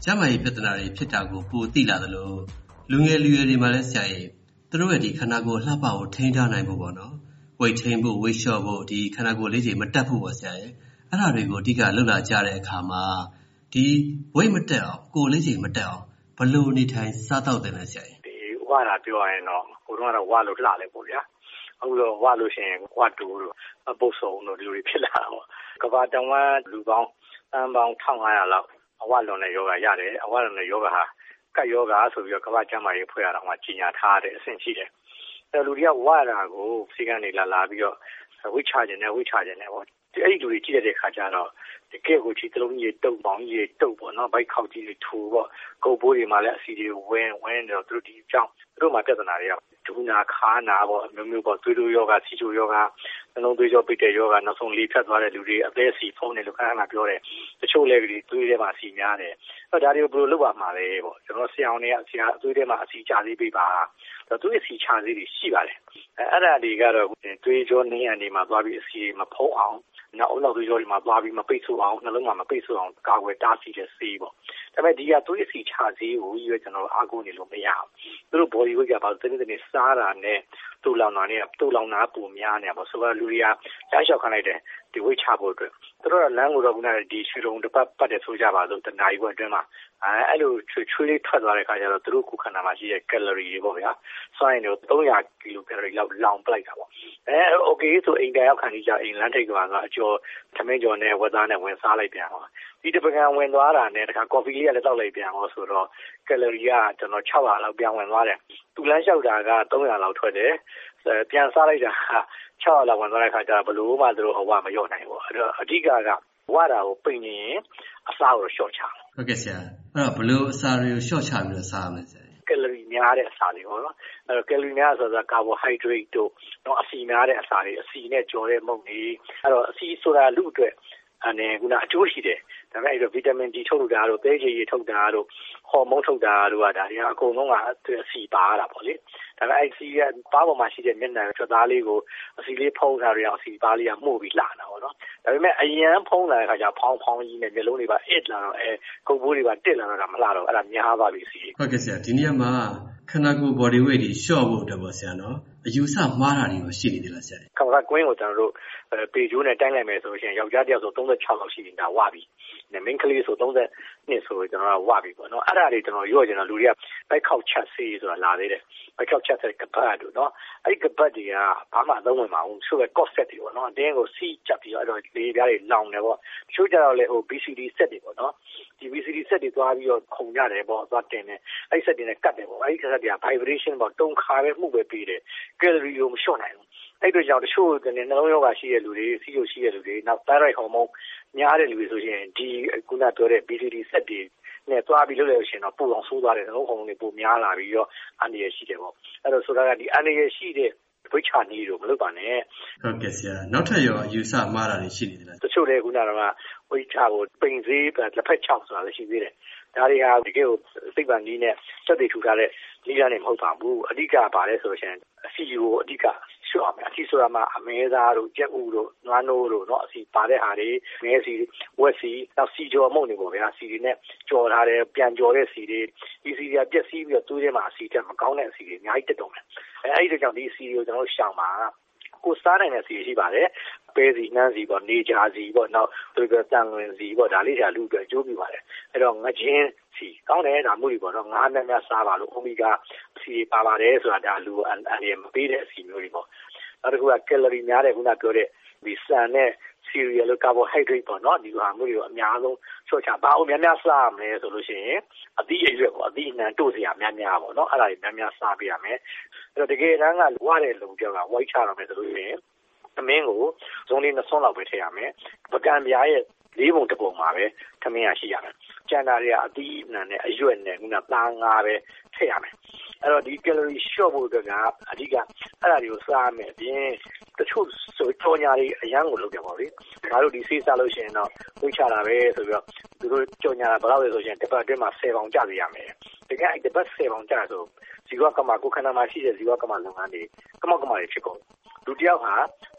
ကျန်းမာရေးပြဿနာတွေဖြစ်တာကိုပိုသိလာသလိုလူငယ်လူရွယ်တွေမှာလည်းဆရာကြီးသူတို့ရဲ့ဒီခန္ဓာကိုယ်လှပကိုထိန်းထားနိုင်ဖို့ပေါ့နော်ဝိတ်ထိန်းဖို့ဝိတ်လျှော့ဖို့ဒီခန္ဓာကိုယ်လေးတွေမတက်ဖို့ပေါ့ဆရာကြီးအဲ့ဒါတွေကိုအဓိကလှုပ်လာကြတဲ့အခါမှာဒီဝိတ်မတက်အောင်ကိုယ်လေးတွေမတက်အောင်ဘယ်လိုနေထိုင်စားတော့တယ်လဲဆရာကြီးဒီဝါတာပြောရရင်တော့ကိုတော့ဝါလို့လှလဲပေါ့ဗျာအခုတော့ဝါလို့ရှိရင်ဝါတူလို့ပုတ်ဆုံတို့ဒီလိုဖြစ်လာတာပေါ့ကဘာတဝမ်းလူပေါင်းအန်ပေါင်း1500လောက်အဝလွန်တဲ့ယောဂရတယ်အဝလွန်တဲ့ယောဂဟာကတ်ယောဂဆိုပြီးတော့ကဘာကျမ်းမာရေးဖွဲ့ရတော့မှကြီးညာထားတဲ့အဆင့်ရှိတယ်အဲလူတွေကဝါတာကိုစီကနေလာပြီးတော့ဝိချခြင်းနဲ့ပေါ့ဒီအဲ့ဒီလူတွေကြည့်တဲ့အခါကျတော့တကယ်ကိုချီတလုံးကြီးတုပ်ပေါင်းကြီးတုပ်ပေါ့နော်ဘိုက်ခေါက်ကြီးတွေထူပေါ့ကုတ်ဘိုးတွေမှာလည်းအစီတွေဝင်းတော့သူတို့ဒီကြောင့်သူတို့မှာပြဿနာတွေကဒူနာခါနာပေါ့အမျိုးမျိုးပေါ့သွေးတိုးယောဂစီချိုယောဂနှလုံးသွေးကြောပိတ်တဲ့ယောဂနောက်ဆုံးလေဖြတ်သွားတဲ့လူတွေအသေးစီဖုံးတယ်လို့ခဏပြောတယ်တချို့လည်းဒီသွေးထဲမှာစီများတယ်အဲ့ဒါတွေကိုဘယ်လိုလုပ်ရမှာလဲပေါ့ကျွန်တော်ဆရာအောင်တွေကဆရာသွေးထဲမှာအစီချသေးပေးပါသွေးအစီချသေးတွေရှိပါတယ်အဲ့ဒါတွေကတော့သွေးကြောနေအနေမှာသွားပြီးအစီမဖုံးအောင်နောက်အုပ်လောက်သွေးကြောတွေမှာသွားပြီးမပိတ်ဆို့အောင်နှလုံးမှာမပိတ်ဆို့အောင်ကာကွယ်တားဆီးတဲ့ဆေးပေါ့ဒါပေမဲ့ဒီကသွေးအစီချဆေးကိုရွေးကျွန်တော်အားကိုးနေလို့မရဘူးသူတို့ body weight ကပါတနေ့စားတာနဲ့တူလောင်တာပုံများနေပါဆိုတော့လူတွေကလမ်းလျှောက်ခိုင်းလိုက်တယ်ဒီ weight ချဖို့အတွက်သူတို့ကလမ်းကိုတော့ခုနကဒီရွှေတုံတစ်ပတ်ပတ်တယ်ဆိုကြပါစို့တနာရီခွဲအတွင်းမှာအဲ့လိုချွေးလေးထွက်သွားတဲ့အခါကျတော့သူတို့ကိုယ်ခန္ဓာမှာရှိတဲ့ calorie တွေပေါ့ဗျာစွမ်းရည်တွေ300 kilocalorie လောက်လောင်ပလိုက်တာပေါ့okay ဆိုအိမ်တိုင်းရောက်ခံကြအိမ်လမ်းထိပ်ကအကျော်သမင်းကျော်နဲ့ဝက်သားနဲ့ဝင်စားလိုက်ပြန်ပါဒီတပကံဝင်သွားတာနဲ့တခါ coffee လေးကလည်းတောက်လိုက်ပြန်တော့ဆိုတော့ calorie ကကျွန်တော်600လောက်ပြန်ဝင်သွားတယ်သူလမ်းလျှောက်တာက300လောက်ထွက်တယ်ပြန်စားလိုက်တာ600လောက်ဝင်သွားတဲ့အခါကျတော့ဘလို့မှသူတို့အဝမရော့နိုင်ဘူးအဲ့တော့အဓိကဝါတာကိုပိန်နေရင်အစားကိုရှော့ချဟုတ်ကဲ့ဆရာအဲ့တော့ဘလို့အစားတွေကိုရှော့ချပြီးတော့စားရမယ်ဆရာကယ်လရီများတဲ့အစာတွေပေါ့နော်အဲ့တော့ကယ်လရီများဆိုတာကာဘိုဟိုက်ဒရိတ်တို့တော့အဆီများတဲ့အစာတွေအဆီနဲ့ကြော်တဲ့မုန့်တွေအဲ့တော့အဆီဆိုတာလူအတွက်အနေခုနအကျိုးရှိတယ်ဒါပေမဲ့အဲ့တော့ဗီတာမင် D ထုတ်တာတို့သဲကြည်ရည်ထုတ်တာတို့ဟော်မုန်းထုတ်တာတို့ကဒါတွေကအကုန်လုံးကအဆီပါရတာပေါ့လေဒါပေမဲ့အဲ့ဆီကပါးပေါ်မှာရှိတဲ့မျက်နှာချက်သားလေးကိုအဆီလေးဖုံးထားရအောင်အဆီပါးလေးကမှုတ်ပြီးလာတာပေါ့နော်ဒါပေမဲ့အရန်ဖုံးလာတဲ့အခါကျဖောင်းကြီးနဲ့မျက်လုံးတွေပါအစ်လာတော့ကုတ်ဘိုးတွေပါတက်လာတော့ဒါမလှတော့အဲ့ဒါများသွားပြီဆီဟုတ်ကဲ့ဆရာဒီနေ့မှာခန္ဓာကိုယ် body weight တွေလျှော့ဖို့အတွက်ပေါ့ဆရာနော်အယူဆမှားတာတွေရှိနေသေးလားဆရာခန္ဓာကွင်းကိုကျွန်တော်တို့ပေကျိုးနဲ့တိုင်းလိုက်မယ်ဆိုရင်ယောက်ျားတစ်ယောက်ဆို36လောက်ရှိနေတာဝပြီမိန်းကလေးဆို32ဆိုကျွန်တော်ကဝပြီပေါ့နော်အဲ့ဒါတွေကျွန်တော်ရော့ကျင်တော့လူတွေကဘိုက်ခောက်ချက်ဆေးဆိုတာလာသေးတယ်ဘိုက်ခောက်ချက်တဲ့ကပတ်တို့နော်အဲ့ဒီကပတ်တွေကဘာမှအသုံးဝင်မအောင်ဆိုတော့ cost set တွေပေါ့နော်အတင်းကိုစီးချက်ပြီးတော့အဲ့တော့လေပြားတွေလောင်တယ်ပေါ့တချို့ကြတော့လေဟို BCD set တွေပေါ့နော်ဒီ BCD set တွေသွားပြီးတော့ခုန်ကြတယ်ပေါ့သွားတင်တယ်အဲ့ set တွေနဲ့ကတ်တယ်ပေါ့အဲ့ဒီ set တွေက vibration ပေါ့တုံခါပဲမှုပဲပြီးတယ် calorie ကိုမလျှော့နိုင်ဘူးအဲ့တို့ကြောင့်တချို့ကနေနှလုံးရောဂါရှိတဲ့လူတွေစီးရိုးရှိတဲ့လူတွေနောက် thyroid hormone များတဲ့လူတွေဆိုရင်ဒီခုနပြောတဲ့ BCD set တွေနဲ့သွားပြီးလုပ်လို့ရှိရင်တော့ပိုအောင်ဆိုးသွားတယ်နှလုံးခုန်တွေပိုများလာပြီးတော့အန္တရာယ်ရှိတယ်ပေါ့အဲ့တော့ဆိုတာကဒီအန္တရာယ်ရှိတဲ့ဝိချာနီးတို့မလုပ်ပါနဲ့ဟုတ်ကဲ့ဆရာနောက်ထပ်ရောအယူဆမှားတာတွေရှိနေတယ်လားတချို့လည်းခုနကဝိချာကိုပိန်စေးလက်ဖက်ချောက်ဆိုတာလည်းရှိသေးတယ်ဒါတွေဟာတကယ်ကိုစိတ်ပန်ကြီးနဲ့စက်တွေထူထားတဲ့နည်းလမ်းတွေမဟုတ်ပါဘူးအဓိကပါလဲဆိုရင်အစီကိုအဓိကရှော့ရမယ်အစီဆိုတာမှာအမဲသားတို့ကြက်ဥတို့နွားနိုးတို့เนาะအစီပါတဲ့ဟာတွေမဲစီဝက်စီနောက်စီကြော်မုန့်တွေပေါ့ဗျာစီတွေနဲ့ကြော်ထားတယ်ပြန်ကြော်တဲ့စီတွေဒီစီတွေကပြက်စီးပြီးတော့သွေးထဲမှာအစီတက်မကောင်းတဲ့အစီတွေအများကြီးတက်တော့မယ်အဲ့ဒီကြောင့်ဒီစီကိုကျွန်တော်တို့ရှောင်ပါကိုစားနိုင်တဲ့စီရှိပါတယ်ပဲစီနှမ်းစီပေါ့နေကြစီပေါ့နောက်သူကတန်လွင်စီပေါ့ဒါလေးတွေကလူတွေအကျိုးပြုပါတယ်အဲ့တော့ငချင်းစီကောင်းတယ်ဒါမျိုးတွေပေါ့နော်ငါးများစားပါလို့အိုမီဂါစီပါပါတယ်ဆိုတာဒါလူအန်ရမပေးတဲ့အစီမျိုးတွေပေါ့နောက်တစ်ခုကကယ်လရီများတဲ့ခုနပြောတဲ့ဒီဆန်နဲ့ cereal လို့ carbohydrate ပေါ့နော်ဒီဟာမျိုးတွေကိုအများဆုံးချော့ချပါအောင်များစားရမယ်ဆိုလို့ရှိရင်အသီးအရွက်ပေါ့အသီးအနှံတို့စရာများပေါ့နော်အဲ့ဒါတွေများစားပေးရမယ်အဲ့တော့တကယ်တမ်းကဝါတဲ့လုံပြောတာ white ချရမယ်ဆိုလို့ရှိရင်သမင်းကိုဇုံလေး20လောက်ပဲထည့်ရမယ်ပကံပြားရဲ့၄ပုံတစ်ပုံမှာပဲသမင်းရရှိရမယ်ကျန်တာတွေကအသီးအနှံနဲ့အရွက်နဲ့ခုနသားငါးပဲထည့်ရမယ်အဲ့တော့ဒီ calorie short ဖို့အတွက်ကအဓိကအဲ့ဒါတွေကိုစားရမယ်အပြင်တချို့ဆိုကြော်ညာတွေအရန်ကိုလုပ်ကြပါလေငါတို့ဒီဆေးစားလို့ရှိရင်တော့ဝိချတာပဲဆိုပြီးတော့သူတို့ကြော်ညာတာဘယ်လောက်လဲဆိုရင်တစ်ပတ်အတွင်းမှာ10ပေါင်ကျစေရမယ်တကယ်အဲ့တစ်ပတ်10ပေါင်ကျဆိုဇီဝကမ္မကိုခန္ဓာမှာရှိတဲ့ဇီဝကမ္မလုပ်ငန်းတွေကမောက်ကမ္မတွေဖြစ်ကုန်လူတယောက်ဟာ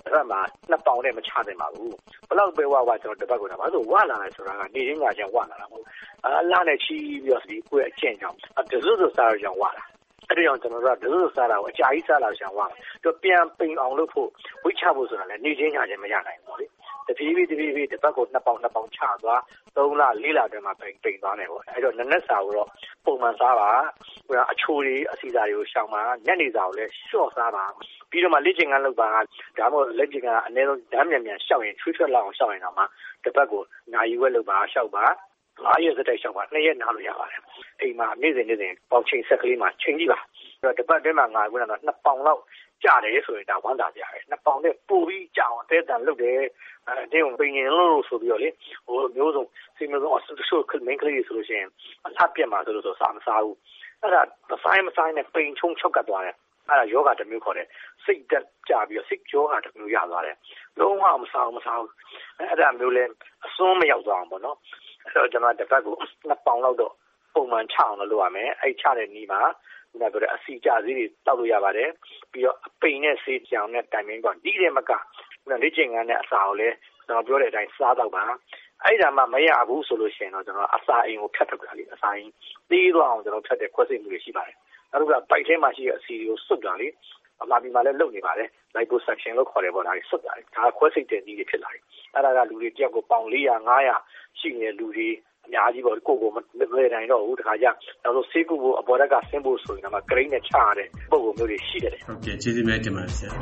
အဲ့မှာနှစ်ပေါင်နဲ့မချနိုင်ပါဘူးဘလောက်ပဲဝကျွန်တော်တပတ်ကိုတာဘာလို့ဝလာလဲဆိုတာကနေရင်းညာချင်းဝလာတာမဟုတ်အလားနဲ့ချီးပြီးတော့ဒီကိုယ့်အကျင့်ကြောင့်တစွတ်စားရအောင်ဝလာအဲ့ဒီကြောင့်ကျွန်တော်တို့ကတစွတ်စားတာကိုအကြာကြီးစားလာအောင်ဝလာတော့ပြန်ပိန်အောင်လုပ်ဖို့ဝိချဖို့ဆိုတာလည်းနေချင်းညာချင်းမရနိုင်ဘူးလေတဖြည်းဖြည်းတစ်ပတ်ကို2ပေါင်ချသွား3လ4လအတွင်းမှာပိန်သွားတယ်ပေါ့အဲ့တော့နက်နက်စာကိုတော့ပုံမှန်စားပါအချိုတွေအစီအစာတွေကိုရှောင်ပါညနေစာကိုလည်းလျှော့စားပါပြီးတော့မှလက်ကျင်ကလုပ်ပါဒါမှမဟုတ်လက်ကျင်ကအနည်းဆုံးဓာတ်မြန်ရှောက်ရင်ချွေးထွက်လောက်အောင်ရှောက်ရင်တော့မှတစ်ပတ်ကိုနာရီဝက်လုပ်ပါရှောက်ပါ9ရက်စက်တိုက်ရှောက်ပါ2ရက်နားလို့ရပါတယ်အိမ်မှာနေ့စဉ်ပေါင်ချိန်ဆက်ကလေးမှာချိန်ကြည့်ပါအဲ့တော့တစ်ပတ်အတွင်းမှာငါကတော့2ပေါင်လောက်ကြတယ်ဆိုရင်ဒါဝမ်းသာကြတယ်2ပေါင်နဲ့ပို့ပြီးကြအောင်အသေးတန်လုပ်တယ်တင်းဝင်ပင်လို့ဆိုပြီးတော့လေဟိုမျိုးစုံစီမျိုးစုံအဆူဆိုမင်းကလေးဆိုလို့ရှိရင်အလှပြတ်မှာဆိုလို့ဆိုစားမစားဘူးအဲ့ဒါမဆိုင်နဲ့ပိန်ချုံချောက်ကတ်သွားတယ်အဲ့ဒါယောဂတစ်မျိုးခေါ်တယ်စိတ်တက်ကြပြီးတော့စိတ်ယောဂတစ်မျိုးရသွားတယ်လုံးဝမစားဘူးအဲ့ဒါမျိုးလဲအစွန်းမရောက်သွားအောင်ပေါ့နော်အဲ့တော့ကျွန်တော်တစ်ပတ်ကို2ပေါင်လောက်တော့ပုံမှန်ချအောင်လုပ်ရမယ်အဲ့ချတဲ့နီးမှာခုနကပြောတဲ့အစီကြစည်းတွေတောက်လို့ရပါတယ်ပြီးတော့အပိန်နဲ့ဆေးကြောင်နဲ့တိုင်မင်းကဒီတဲ့မကခုနလေ့ကျင့်ခန်းနဲ့အစာကိုလည်းကျွန်တော်ပြောတဲ့အတိုင်းစားတော့ပါအဲ့ဒါမှမရဘူးဆိုလို့ရှိရင်တော့ကျွန်တော်အစာအိမ်ကိုဖြတ်ထုတ်တာလေအစာအိမ်သေးသွားအောင်ကျွန်တော်ဖြတ်တဲ့ခွဲစိတ်မှုတွေရှိပါတယ်နောက်တစ်ခုကပိုက်ထဲမှာရှိတဲ့အစီတွေကိုစွတ်တာလေအမှားပြီးမှလည်းလုပ်နေပါတယ် liposuction လို့ခေါ်တယ်ပေါ့ဒါတွေစွတ်တာလေဒါခွဲစိတ်တဲ့နည်းတွေဖြစ်လာတယ်အဲ့ဒါကလူတွေတယောက်ကိုပေါင်400 500ရှိနေတဲ့လူတွေအများကြီးပေါ့ကိုမလွယ်နိုင်တော့ဘူးတခါကျနောက်ဆုံးဆေးကုဖို့အပေါ်တက်ကဆင်းဖို့ဆိုရင်တော့ဂရိန်းနဲ့ချရတဲ့ပုံစံမျိုးတွေရှိတယ်ဟုတ်ကဲ့ကျေးဇူးများတင်ပါတယ်ဆရာ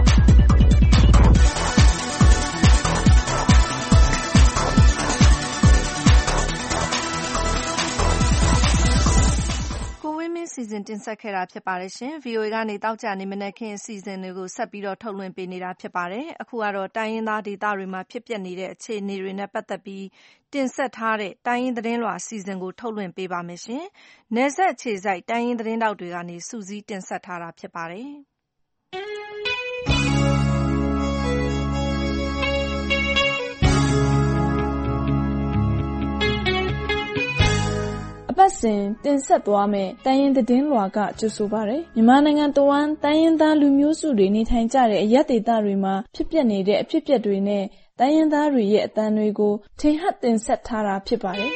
စီစဉ်တင်ဆက်ခဲ့တာဖြစ်ပါတယ်ရှင်။ VOA ကနေတောက်ကြနေမနက်ခင်းအစီအစဉ်တွေကိုဆက်ပြီးတော့ထုတ်လွှင့်ပေးနေတာဖြစ်ပါတယ်။အခုကတော့တိုင်းရင်းသားဒေသတွေမှာဖြစ်ပျက်နေတဲ့အခြေအနေတွေနဲ့ပတ်သက်ပြီးတင်ဆက်ထားတဲ့တိုင်းရင်းသတင်းလွှာအစီအစဉ်ကိုထုတ်လွှင့်ပေးပါမယ်ရှင်။နယ်စပ်အခြေစိုက်တိုင်းရင်းသတင်းတောက်တွေကနေစုစည်းတင်ဆက်ထားတာဖြစ်ပါတယ်။ပတ်စဉ်တင်ဆက်သွားမယ့်တိုင်းရင်းသတင်းလွှာကကြိုဆိုပါရယ်မြန်မာနိုင်ငံတဝန်းတိုင်းရင်းသားလူမျိုးစုတွေနေထိုင်ကြတဲ့အရပ်ဒေသတွေမှာဖြစ်ပျက်နေတဲ့အဖြစ်အပျက်တွေနဲ့တိုင်းရင်းသားတွေရဲ့အသံတွေကိုထင်ဟပ်တင်ဆက်ထားတာဖြစ်ပါတယ်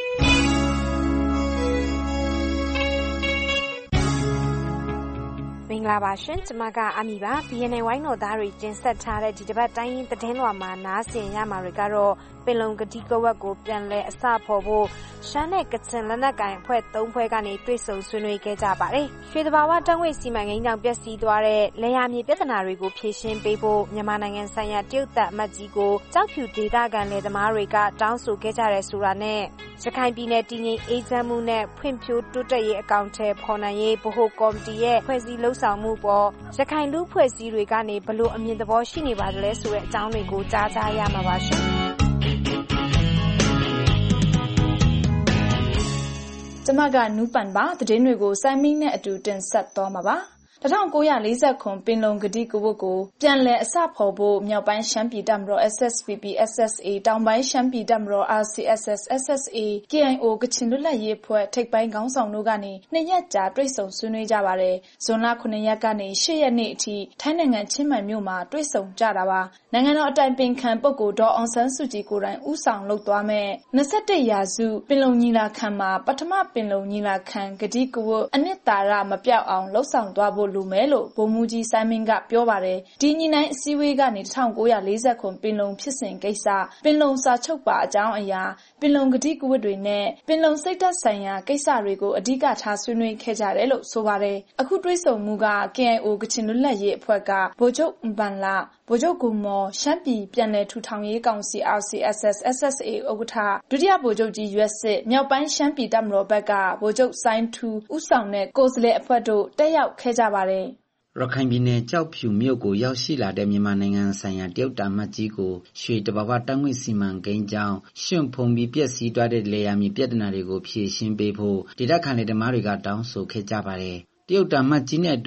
မင်္ဂလာပါရှင်ကျမကအမီပါ BNN ဝိုင်းတော်သားတွေတင်ဆက်ထားတဲ့ဒီတစ်ပတ်တိုင်းရင်းသတင်းလွှာမှာနားဆင်ရမှာတွေကတော့ပင်လုံကတိကဝတ်ကိုပြန်လဲအစဖော်ဖို့ရှမ်းနဲ့ကချင်လက်နက်ကိုင်အဖွဲ့3ဖွဲ့ကနေတွေ့ဆုံဆွေးနွေးခဲ့ကြပါတယ်။ရွှေတဘာဝတောင်ဝိတ်စီမံကိန်းကြောင့်ပျက်စီးသွားတဲ့လယ်ယာမြေပြဿနာတွေကိုဖြေရှင်းပေးဖို့မြန်မာနိုင်ငံဆိုင်ရာတရုတ်တပ်အမတ်ကြီးကိုကြောက်ဖြူဒေသခံလယ်သမားတွေကတောင်းဆိုခဲ့ကြတယ်ဆိုတာနဲ့ရခိုင်ပြည်နယ်တည်ငြိမ်အေးချမ်းမှုနဲ့ဖွံ့ဖြိုးတိုးတက်ရေးအကောင့်ထဲပေါ်နိုင်ရေးဗဟိုကော်မတီရဲ့ဖွဲ့စည်းလှုပ်ဆောင်မှုပေါ်ရခိုင်လူဖွဲ့စည်းတွေကနေဘလို့အမြင်သဘောရှိနေပါသလဲဆိုတဲ့အကြောင်းတွေကိုကြားကြရမှာပါရှင်။ကျမကနူးပန်ပါသတင်းတွေကိုစိုင်းမင်းနဲ့အတူတင်ဆက်သွားမှာပါ1940ပင်လုံကတိကဝတ်ကိုပြန်လည်အစဖော်ဖို့မြောက်ပိုင်းရှမ်းပြည်တပ်မတော် SSPP SSA တောင်ပိုင်းရှမ်းပြည်တပ်မတော် RCSS SSA KIO ကချင်လွတ်လပ်ရေးအဖွဲ့ထိပ်ပိုင်းခေါင်းဆောင်တို့ကနေ2ရက်ကြာတွေ့ဆုံဆွေးနွေးကြပါတယ်ဇွန်လ9ရက်ကနေ10ရက်နေ့အထိထိုင်းနိုင်ငံချင်းမိုင်မြို့မှာတွေ့ဆုံကြတာပါနိုင်ငံတော်အတိုင်ပင်ခံပုဂ္ဂိုလ်ဒေါ်အောင်ဆန်းစုကြည်ကိုယ်တိုင်ဦးဆောင်လုပ်သွားမဲ့21ရာစုပင်လုံညီလာခံမှာပထမပင်လုံညီလာခံကတိကဝတ်အနှစ်သာရမပြောက်အောင်လှုပ်ဆောင်သွားဖို့လူမဲလို့ဗိုလ်မှူးကြီးစိုင်းမင်းကပြောပါတယ်ဒီညီနိုင်အစည်းအဝေးကနေ1940ပင်လုံဖြစ်စဉ်ကိစ္စပင်လုံစာချုပ်ပါအကြောင်းအရာပင်လုံကတိကဝတ်တွေနဲ့ပင်လုံစိတ်ဓာတ်ဆိုင်ရာကိစ္စတွေကိုအဓိကထားဆွေးနွေးခဲ့ကြတယ်လို့ဆိုပါတယ်အခုတွေ့ဆုံမှုက KIO ကချင်လွတ်လပ်ရေးအဖွဲ့ကဗိုလ်ချုပ်အပန်လာဗိုလ်ချုပ်ကူမော်ရှမ်းပြည်ပြန်လည်ထူထောင်ရေးကောင်စီ RCSS SSA ဥက္ကဋ္ဌဒုတိယဗိုလ်ချုပ်ကြီးရွက်စစ်မြောက်ပိုင်းရှမ်းပြည်တပ်မတော်ဘက်ကဗိုလ်ချုပ်စိုင်းထူးဦးဆောင်တဲ့ကိုယ်စားလှယ်အဖွဲ့တို့တက်ရောက်ခဲ့ကြပါတယ်ရခိုင်ပြည်နယ်ကြောက်ဖြူမြို့ကိုရောက်ရှိလာတဲ့မြန်မာနိုင်ငံဆိုင်ရာတရုတ်တပ်မတ်ကြီးကိုရွှေတဘာဝတောင်ဝိတ်စီမံကိန်းကြောင့်ရှင်းဖုံပြီးပျက်စီးသွားတဲ့လယ်ယာမြေပြဿနာတွေကိုဖြေရှင်းပေးဖို့ဒေသခံလယ်သမားတွေကတောင်းဆိုခဲ့ကြပါတယ်တရုတ်တမတ်ကြီးနဲ့အတူ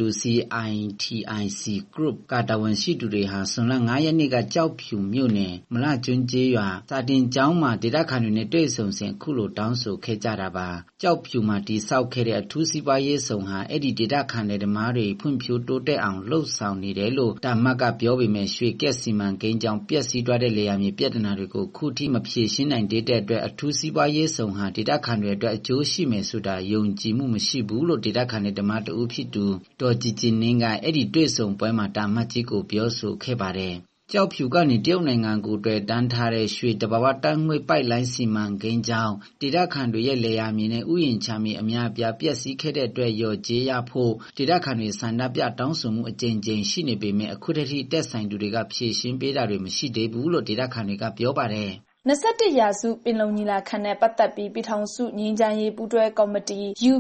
CITIC Group ကတာဝန်ရှိသူတွေဟာဇွန်လ9 ရက်နေ့ကကြောက်ဖြူမြို့နယ်မလကျွန်းကျေးရွာစာတင်ကျောင်းမှာဒေသခံတွေနဲ့တွေ့ဆုံစဉ်အခုလိုတောင်းဆိုခဲ့ကြတာပါကြောက်ဖြူမှာတိစောက်ခဲ့တဲ့အထူးစီးပွားရေးဆောင်ဟာအဲ့ဒီဒေသခံတွေဓမ္မတွေဖွံ့ဖြိုးတိုးတက်အောင်လှုပ်ဆောင်နေတယ်လို့တမတ်ကပြောပေမဲ့ရွှေကက်စီမံကိန်းကြောင့်ပျက်စီးသွားတဲ့လေယာဉ်မြေပြဿနာတွေကိုခုထိမဖြေရှင်းနိုင်တဲ့အတွက်အထူးစီးပွားရေးဆောင်ဟာဒေသခံတွေအတွက်အကျိုးရှိမယ်ဆိုတာယုံကြည်မှုမရှိဘူးလို့ဒေသခံတွေဓမ္မတအုပ်ဖြစ်သူဒေါ်ကြည်ကြည်နင်းကအဲ့ဒီတွေ့ဆုံပွဲမှာတာမတ်ကြီးကိုပြောဆိုခဲ့ပါတယ်ကြောက်ဖြူကနေတရုတ်နိုင်ငံကိုတွေ့တန်းထားတဲ့ရွှေတဘာဝတန်းငွေပိုက်လိုင်းစီမံကိန်းကြောင့်ဒေသခံတွေရဲ့လေယာဉ်မြေနဲ့ဥယျာဉ်ချမ်းမြေအများပြားပျက်စီးခဲ့တဲ့အတွက်ရော့ကျေးရဖို့ဒေသခံတွေဆန္ဒပြတောင်းဆိုမှုအကြိမ်ကြိမ်ရှိနေပေမဲ့အခုတည်းတက်ဆိုင်သူတွေကဖြေရှင်းပေးတာတွေမရှိသေးဘူးလို့ဒေသခံတွေကပြောပါတယ် 21ရာစုပင်လုံညီလာခံနဲ့ပတ်သက်ပြီးပြည်ထောင်စုငြိမ်းချမ်းရေးပူးတွဲကော်မတီ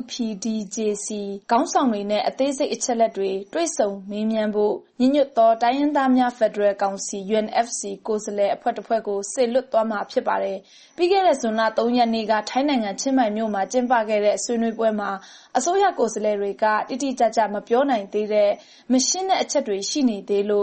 UPDJC ခေါင်းဆောင်တွေနဲ့အသေးစိတ်အချက်လက်တွေတွေ့ဆုံမေးမြန်းဖို့ညညွတ်သောတိုင်းရင်းသားများဖက်ဒရယ်ကောင်စီ UNFC ကိုယ်စားလှယ်အဖွဲ့တစ်ဖွဲ့ကိုစေလွှတ်သွားမှာဖြစ်ပါတယ်။ပြီးခဲ့တဲ့ဇွန်လ3 ရက်နေ့ကထိုင်းနိုင်ငံချင်းမိုင်မြို့မှာကျင်းပခဲ့တဲ့ဆွေးနွေးပွဲမှာအစိုးရကိုယ်စားလှယ်တွေကတိတိကျကျမပြောနိုင်သေးတဲ့မရှင်းတဲ့အချက်တွေရှိနေသေးလို့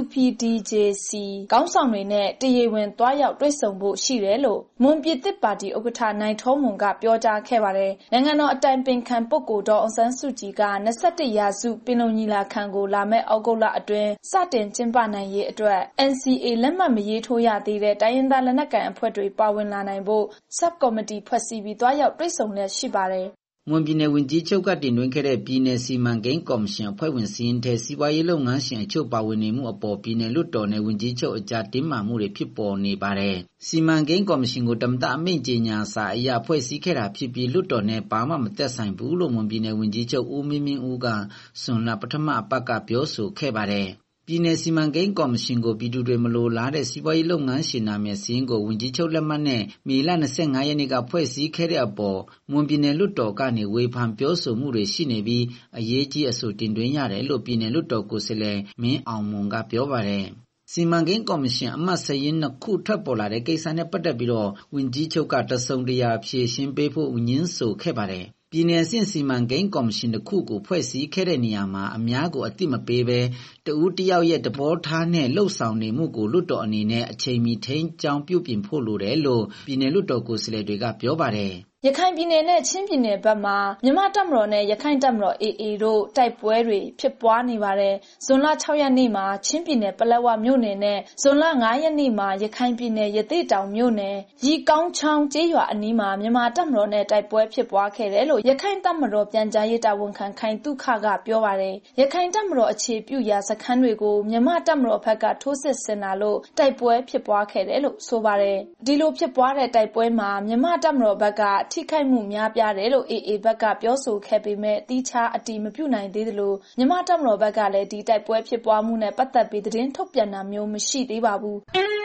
UPDJC ခေါင်းဆောင်တွေနဲ့တရားဝင်သွားရောက်တွေ့ဆုံဖို့ရှိတယ်လို့မွန်ပြည်သစ်ပါတီဥက္ကဋ္ဌနိုင်ထောမွန်ကပြောကြားခဲ့ပါတယ်။နိုင်ငံတော်အတိုင်ပင်ခံပုဂ္ဂိုလ်တော်အောင်ဆန်းစုကြည်က21ရာစုပင်လုံညီလာခံကိုလာမယ့်ဩဂုတ်လအတွင်းစတင်ကျင်းပနိုင်ရေးအတွက် NCA လက်မှတ်မရေးထိုးရသေးတဲ့တိုင်းရင်းသားလက်နက်ကိုင်အဖွဲ့တွေပါဝင်လာနိုင်ဖို့ Subcommittee ဖွဲ့စည်းပြီးသွားရောက်တွေ့ဆုံလက်ရှိပါတယ်မွန်ပြည်နယ်ဝန်ကြီးချုပ်ကတင်သွင်းခဲ့တဲ့ပြည်နယ်စီမံကိန်းကော်မရှင်အဖွဲ့ဝင်စီးရင်တဲ့စီးပွားရေးလုပ်ငန်းရှင်အချို့ပါဝင်နေမှုအပေါ်ပြည်နယ်လွှတ်တော်နဲ့ဝန်ကြီးချုပ်အကြားတင်းမာမှုတွေဖြစ်ပေါ်နေပါတယ်။စီမံကိန်းကော်မရှင်ကိုတမတအမိန့်ကြေညာစာအရဖွဲ့စည်းခဲ့တာဖြစ်ပြီးလွှတ်တော်နဲ့ဘာမှမသက်ဆိုင်ဘူးလို့မွန်ပြည်နယ်ဝန်ကြီးချုပ်ဦးမင်းမင်းဦးကဆွန်လပထမအပတ်ကပြောဆိုခဲ့ပါတယ်။ပြည်နယ်စီမံကိန်းကော်မရှင်ကိုပြည်သူတွေမလိုလားတဲ့စီးပွားရေးလုပ်ငန်းရှင်နာမည်စည်းကိုဝန်ကြီးချုပ်လက်မှတ်နဲ့မေလ25 ရက်နေ့ကဖွဲ့စည်းခဲ့တဲ့အပေါ်မွန်ပြည်နယ်လွှတ်တော်ကနေဝေဖန်ပြောဆိုမှုတွေရှိနေပြီးအရေးကြီးအဆိုတင်သွင်းရတယ်လို့ပြည်နယ်လွှတ်တော်ကိုယ်စားလှယ်မင်းအောင်မွန်ကပြောပါတယ်။စီမံကိန်းကော်မရှင်အမှတ်စရင်း2ခုထွက်ပေါ်လာတဲ့ကိစ္စနဲ့ပတ်သက်ပြီးတော့ဝန်ကြီးချုပ်ကတစုံတရာဖြေရှင်းပေးဖို့ညှင်းဆိုခဲ့ပါတယ်။ပြည်နယ်အဆင့်စီမံကိန်းကော်မရှင်တစ်ခုကိုဖွဲ့စည်းခဲ့တဲ့နေရာမှာအများကိုအသိမပေးဘဲတဦးတယောက်ရဲ့သဘောထားနဲ့လှုပ်ဆောင်နေမှုကိုလွှတ်တော်အနေနဲ့အချိန်မီထိန်းကျောင်းပြုပြင်ဖို့လိုတယ်လို့ပြည်နယ်လွှတ်တော်ကိုယ်စားလှယ်တွေကပြောပါတယ်ရခိုင်ပြည်နယ်နဲ့ချင်းပြည်နယ်ဘက်မှာမြန်မာတပ်မတော်နဲ့ရခိုင်တပ်မတော် AA တို့တိုက်ပွဲတွေဖြစ်ပွားနေပါတယ်။ဇွန်လ6 ရက်နေ့မှာချင်းပြည်နယ်ပလက်ဝမြို့နယ်နဲ့ဇွန်လ9 ရက်နေ့မှာရခိုင်ပြည်နယ်ရသေ့တောင်မြို့နယ်ရီကောင်းချောင်းကျေးရွာအနီးမှာမြန်မာတပ်မတော်နဲ့တိုက်ပွဲဖြစ်ပွားခဲ့တယ်လို့ရခိုင်တပ်မတော်ပြန်ကြားရေးတာဝန်ခံခိုင်တုခကပြောပါတယ်။ရခိုင်တပ်မတော်အခြေပြုရာစခန်းတွေကိုမြန်မာတပ်မတော်ဘက်ကထိုးစစ်ဆင်လာလို့တိုက်ပွဲဖြစ်ပွားခဲ့တယ်လို့ဆိုပါတယ်။ဒီလိုဖြစ်ပွားတဲ့တိုက်ပွဲမှာမြန်မာတပ်မတော်ဘက်ကထိခိုက်မှုများပြားတယ်လို့ AA ဘက်ကပြောဆိုခဲ့ပေမဲ့တိကျအတည်မပြုနိုင်သေးသလိုမြန်မာတပ်မတော်ဘက်ကလည်းဒီတိုက်ပွဲဖြစ်ပွားမှုနဲ့ပတ်သက်ပြီးသတင်းထုတ်ပြန်တာမျိုးမရှိသေးပါဘူး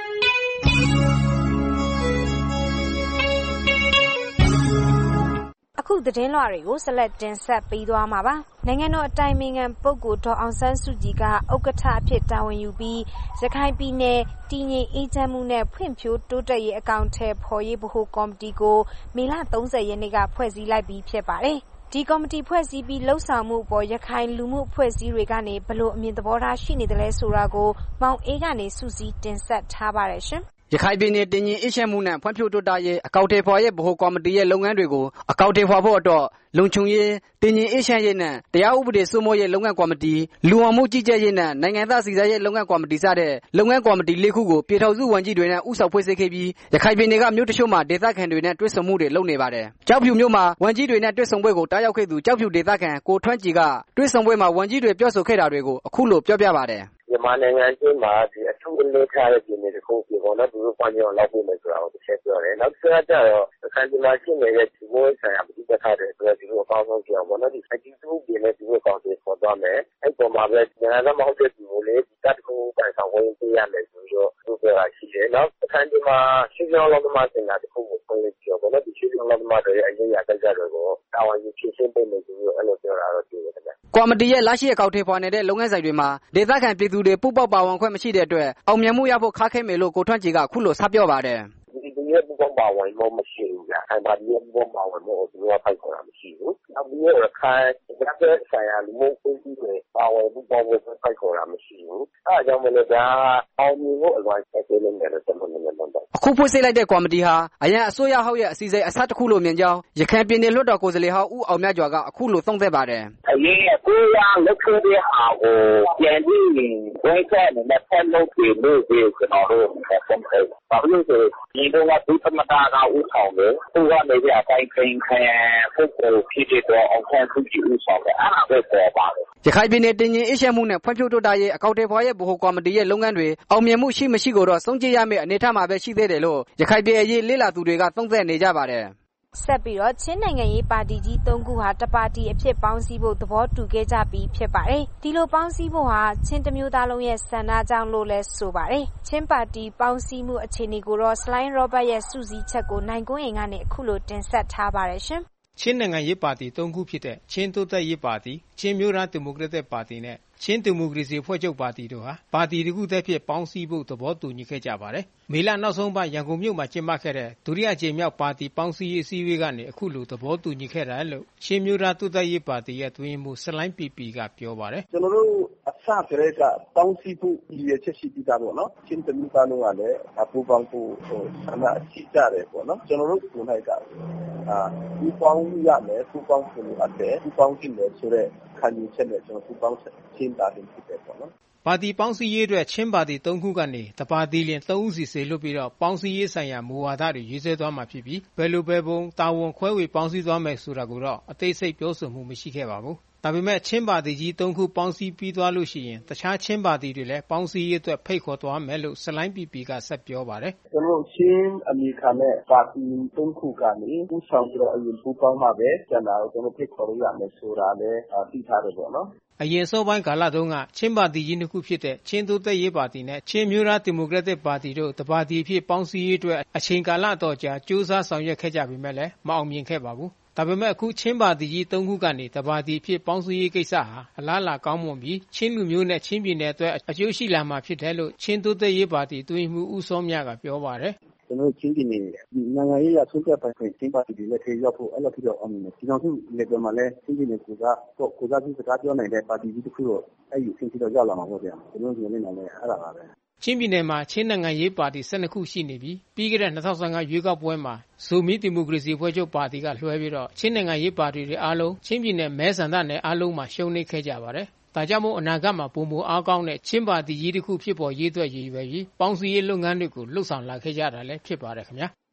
အခုသတင်းလွှာတွေကိုဆက်လက်တင်ဆက်ပေးသွားမှာပါ။နိုင်ငံတော်အတိုင်ပင်ခံပုဂ္ဂိုလ်ဒေါ်အောင်ဆန်းစုကြည်ကဥက္ကဋ္ဌအဖြစ်တာဝန်ယူပြီးရခိုင်ပြည်နယ်တည်ငြိမ်အေးချမ်းမှုနဲ့ဖွံ့ဖြိုးတိုးတက်ရေးအကောင့်ထဲဖော်ရေးဗဟိုကော်မတီကိုမေလ30 ရက်နေ့ကဖွဲ့စည်းလိုက်ပြီးဖြစ်ပါတယ်။ဒီကော်မတီဖွဲ့စည်းပြီးလှုပ်ဆောင်မှုပေါ်ရခိုင်လူမှုဖွဲ့စည်းတွေကနေဘလို့အမြင်သဘောထားရှိနေတယ်လဲဆိုတာကိုမောင်အေးကနေစုစည်းတင်ဆက်ထားပါတယ်ရှင်ရခိုင်ပြည်နယ်တည်ငြိမ်အေးချမ်းမှုနဲ့ဖွံ့ဖြိုးတိုးတက်ရေးအကောင့်ထဲဖော်ရေးဗဟိုကော်မတီရဲ့လုပ်ငန်းတွေကိုအကောင့်ထဲဖော်ဖို့အတွက်လုံခြုံရေးတည်ငြိမ်အေးချမ်းရေးနဲ့တရားဥပဒေစိုးမိုးရေးလုပ်ငန်းကော်မတီလူဝင်မှုကြီးကြပ်ရေးနဲ့နိုင်ငံသားစီစားရေးလုပ်ငန်းကော်မတီစတဲ့လုပ်ငန်းကော်မတီ၄ခုကိုပြည်ထောင်စုဝန်ကြီးတွေနဲ့ဦးဆောင်ဖွဲ့စည်းခဲ့ပြီးရခိုင်ပြည်နယ်ကမြို့တချို့မှာဒေသခံတွေနဲ့တွေ့ဆုံမှုတွေလုပ်နေပါတယ်။ကြောက်ဖြူမြို့မှာဝန်ကြီးတွေနဲ့တွေ့ဆုံပွဲကိုတားရောက်ခဲ့သူကြောက်ဖြူဒေသခံကိုထွန်းကြည်ကတွေ့ဆုံပွဲမှာဝန်ကြီးတွေပြောဆိုခဲ့တာတွေကိုအခုလိုပြောပြပါတယ်။မြန်မာနိုင်ငံချင်းမှာဒီအထူးအလေးထားတဲ့ပြည်နယ်တစ်ခုဖြစ်ပေါ်တော့သူတို့ပွားများလောက်ဖို့မယ်ဆိုတာကိုတစ်ချက်ပြောတယ်။နောက်တစ်ချက်ကျတော့အခန်းဒီမှာရှိနေတဲ့ဒီမိုးဆိုင်ရာပြည်သက်ထားတဲ့အတွက်ဒီလိုအကောင်းဆုံးပြောင်းပေါ့နော်ဒီအကြီးဆုံးပြည်နယ်ဒီလိုကောင်းတဲ့ပေါ်သွားမယ်။အဲ့ပေါ်မှာပဲနိုင်ငံသားမဟုတ်တဲ့သူကိုလေဒီတတ်ခုတိုင်ဆောင်ဝင်ပေးရမယ်ဆိုတော့သူပြောတာရှိတယ်။နောက်အခန်းဒီမှာရှိကြောင်းလုံးသမားစင်တာတစ်ခုကိုဖွင့်လို့ပြောပေါ့နော်ဒီရှိကြောင်းလုံးသမားတွေရဲ့အရေးအတိုက်ကြတွေကိုတာဝန်ယူဖြည့်ရှင်းပေးမယ်ဆိုတော့အဲ့လိုပြောတာတော့တွေ့ရတယ်ဗျ။ကော်မတီရဲ့လက်ရှိအကောင့်ထဲပေါ်နေတဲ့လုပ်ငန်းဆိုင်တွေမှာဒေသခံပြည်သူတွေပူးပေါင်းပါဝင်ခွင့်မရှိတဲ့အတွက်အောင်မြင်မှုရဖို့ခက်ခဲမယ်လို့ကိုထွန်းကြည်ကခုလိုဆက်ပြောပါတယ်။ဒီရဲ့ပူပေါင်းပါဝင်မှုမရှိဘူးဗျ။အဲ့ဒါဒီရဲ့ပူပေါင်းပါဝင်မှုကိုသူကဖိုက်ခေါ်တာမရှိဘူး။နောက်ပြီးရခိုင်ရပ်သက်ဆိုင်ရာလူမှုရေးကြီးတွေပါဝင်ပူးပေါင်းဖို့ဖိတ်ခေါ်တာမရှိဘူး။အဲဒါကြောင့်မလို့ဒါအောင်မြင်ဖို့အလွန်ဆက်သေးလို့လည်းကျွန်တော်လည်းလုပ်တယ်အခုဖွဲ့စည်းလိုက်တဲ့ကော်မတီဟာအရန်အစိုးရဟောက်ရဲ့အစည်းအဝေးအစတစ်ခုလို့မြင်ကြောင်းရခိုင်ပြည်နယ်လွှတ်တော်ကိုယ်စားလှယ်ဟောက်ဦးအောင်မြတ်ကျော်ကအခုလိုသုံးသပ်ပါတယ်အရင်ကိုရလက်ခွဲတဲ့ဟာကိုပြန်ပြီးဝိုင်းချက်နဲ့ဖက်လို့ပြလို့ကျွန်တော်တို့ဆက်တယ်။ဘာလို့လဲဆိုဒီတော့ကဒီသမတာကဦးဆောင်တယ်။သူကနေပြအတိုင်းခင်ခံပုဂ္ဂိုလ်ဖြစ်တဲ့အောင်ခံသူကြီးဦးဆောင်တယ်။အဲ့ဒါပဲပေါ်ပါတယ်ရခိုင်ပြည်နယ်တင်ရင်အေးရှမ်းမှုနဲ့ဖွံ့ဖြိုးတိုးတက်ရေးအကောင့်တွေဖော်ရဲ့ဗဟိုကော်မတီရဲ့လုပ်ငန်းတွေအောင်မြင်မှုရှိမရှိကိုတော့ဆုံးဖြတ်ရမယ့်အနေအထားမှာပဲရှိသေးတယ်လို့ရခိုင်ပြည်အရေးလေ့လာသူတွေကသုံးသပ်နေကြပါတယ်ဆက်ပြီးတော့ချင်းနိုင်ငံရေးပါတီကြီး၃ခုဟာတပါတီအဖြစ်ပေါင်းစည်းဖို့သဘောတူခဲ့ကြပြီးဖြစ်ပါတယ်။ဒီလိုပေါင်းစည်းဖို့ဟာချင်းတစ်မျိုးသားလုံးရဲ့ဆန္ဒကြောင့်လို့လဲဆိုပါတယ်။ချင်းပါတီပေါင်းစည်းမှုအခြေအနေကိုတော့ Slime Robert ရဲ့စုစည်းချက်ကိုနိုင်ကွန်းအိမ်ကနေအခုလိုတင်ဆက်ထားပါတယ်ရှင်။ချင်းနိုင်ငံရေးပါတီ၃ခုဖြစ်တဲ့ချင်းတိုးတက်ရေးပါတီ၊ချင်းမျိုးသားဒီမိုကရက်တစ်ပါတီနဲ့ချင်းဒီမိုကရေစီအဖွဲ့ချုပ်ပါတီတို့ဟာပါတီတစ်ခုတည်းဖြစ်ပေါင်းစည်းဖို့သဘောတူညီခဲ့ကြပါတယ်။မေလနောက်ဆုံးပတ်ရန်ကုန်မြို့မှာကျင်းပခဲ့တဲ့ဒုတိယကြိမ်မြောက်ပါတီပေါင်းစည်းရေးအစည်းအဝေးကနေအခုလိုသဘောတူညီခဲ့တာလို့ချင်းမျိုးသားတိုးတက်ရေးပါတီရဲ့တွင်မှုစလိုင်းပီပီကပြောပါတယ်။ကျွန်တော်တို့အစကတည်းကပေါင်းစည်းဖို့ရည်ရွယ်ချက်ရှိပြီးသားပေါ့နော်။ချင်းသမီးသားလုံးကလည်းပူးပေါင်းဖို့ဆန္ဒရှိကြတယ်ပေါ့နော်။ကျွန်တော်တို့ကိုယ်၌ကပူးပေါင်းရမယ်ပူးပေါင်းဖို့အပ်တယ်ပူးပေါင်းခြင်းလည်းဆိုတဲ့ခံယူချက်နဲ့ကျွန်တော်ပူးပေါင်းချင်းတာတင်ဖြစ်တယ်ပေါ့နော်ပါတီပေါင်းစည်းရေးအတွက်ချင်းပါတီ၃ခုကနေတပါတီလျင်၃ဦးစီစေလွှတ်ပြီးတော့ပေါင်းစည်းရေးဆိုင်ရာမူဝါဒတွေရေးဆွဲသွားမှာဖြစ်ပြီးဘယ်လိုပဲပုံတာဝန်ခွဲဝေပေါင်းစည်းသွားမယ်ဆိုတာကိုတော့အသေးစိတ်ပြောဆိုမှုမရှိခဲ့ပါဘူးဒါပေမဲ့ချင်းပါတီကြီး၃ခုပေါင်းစည်းပြီးသွားလို့ရှိရင်တခြားချင်းပါတီတွေလည်းပေါင်းစည်းရေးအတွက်ဖိတ်ခေါ်သွားမယ်လို့စလိုင်းပီပီကဆက်ပြောပါတယ်ကျွန်တော်ချင်းအမေခါနဲ့ပါတီ၃ခုကနေဦးဆောင်ပြီးတော့အရင်ပူးပေါင်းမှာပဲကျန်တာကိုကျွန်တော်ဖိတ်ခေါ်လို့ရမယ်ဆိုတာလည်းသိထားတယ်ပေါ့နော်အရင်စောပိုင်းကာလတုန်းကချင်းပါတီကြီးနှစ်ခုဖြစ်တဲ့ချင်းတိုးတက်ရေးပါတီနဲ့ချင်းမျိုးသားဒီမိုကရက်တစ်ပါတီတို့တပါတီဖြစ်ပေါင်းစည်းရေးအတွက်အချိန်ကာလအတော်ကြာကြိုးစားဆောင်ရွက်ခဲ့ကြပေမဲ့လည်းမအောင်မြင်ခဲ့ပါဘူး။ဒါပေမဲ့အခုချင်းပါတီကြီး၃ခုကနေတပါတီဖြစ်ပေါင်းစည်းရေးကိစ္စဟာအလားအလာကောင်းမွန်ပြီးချင်းလူမျိုးနဲ့ချင်းပြည်နယ်အတွက်အကျိုးရှိလာမှာဖြစ်တယ်လို့ချင်းတိုးတက်ရေးပါတီတွင်မှုဦးစောမြကပြောပါတယ်။ကျွန်တော်ချင်းပြည်နယ်နိုင်ငံရေးအဆုံးဖြတ်ပိုင်ခွင့်ချင်းပါတီတွေလက်ထဲရောက်ဖို့အဲ့လိုဖြစ်တော့အောင်မြင်တယ်ဒီနောက်ဆုံးလေကမှာလဲချင်းပြည်နယ်ကိုစားပြီးစကားပြောနိုင်တဲ့ပါတီကြီးတစ်ခုတော့အဲ့ဒီအဆင့်ထိတော့ရောက်လာမှာပေါ့ဗျာကျွန်တော်တို့လည်းလည်းအဲ့ဒါပါပဲချင်းပြည်နယ်မှာချင်းနိုင်ငံရေးပါတီ12ခုရှိနေပြီးပြီးခဲ့တဲ့2015ရွေးကောက်ပွဲမှာဇိုမီဒီမိုကရေစီအဖွဲ့ချုပ်ပါတီကလွှဲပြီးတော့ချင်းနိုင်ငံရေးပါတီတွေအားလုံးချင်းပြည်နယ်မဲဆန္ဒနယ်အားလုံးမှာရှုံးနိမ့်ခဲ့ကြပါတယ်။ဒါကြောင့်မို့အနာဂတ်မှာပုံမအားကောင်းတဲ့ချင်းပါတီကြီးတစ်ခုဖြစ်ပေါ်ရေးအတွက်ရည်ရွယ်ပြီးပေါင်းစည်းရေးလုပ်ငန်းတွေကိုလှုပ်ဆောင်လာခဲ့ကြတာလည်းဖြစ်ပါတယ်ခင်ဗျာ။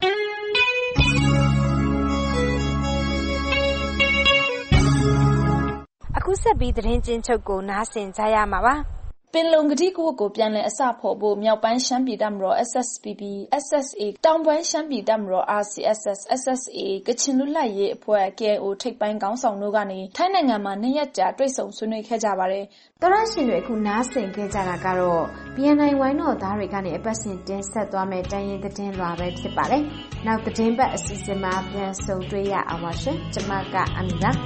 အခုဆက်ပြီးသတင်းချင်းချုပ်ကိုနားဆင်ကြရမှာပါပင်လုံကတိကဝတ်ကိုပြန်လည်အစဖော်ဖို့မြောက်ပိုင်းရှမ်းပြည်တပ်မတော် SSPP SSA တောင်ပိုင်းရှမ်းပြည်တပ်မတော် RCSS SSA ကချင်လူ့လိုက်ရေးအဖွဲ့ KIO ထိပ်ပိုင်းခေါင်းဆောင်တို့ကနေထိုင်းနိုင်ငံမှာ2ရက်ကြာတွေ့ဆုံဆွေးနွေးခဲ့ကြပါတယ်။တော်ရရှင်တွေအခုနားဆင်ခဲ့ကြတာကတော့ BNI ဝိုင်းတော်သားတွေကနေအပတ်စဉ်တင်ဆက်သွားမယ့်တိုင်းရင်းသတင်းလွှာပဲဖြစ်ပါတယ်။နောက်သတင်းပတ်အစီအစဉ်မှာပြန်ဆုံတွေ့ရအောင်ပါရှင်။ကျွန်မကအမီပါ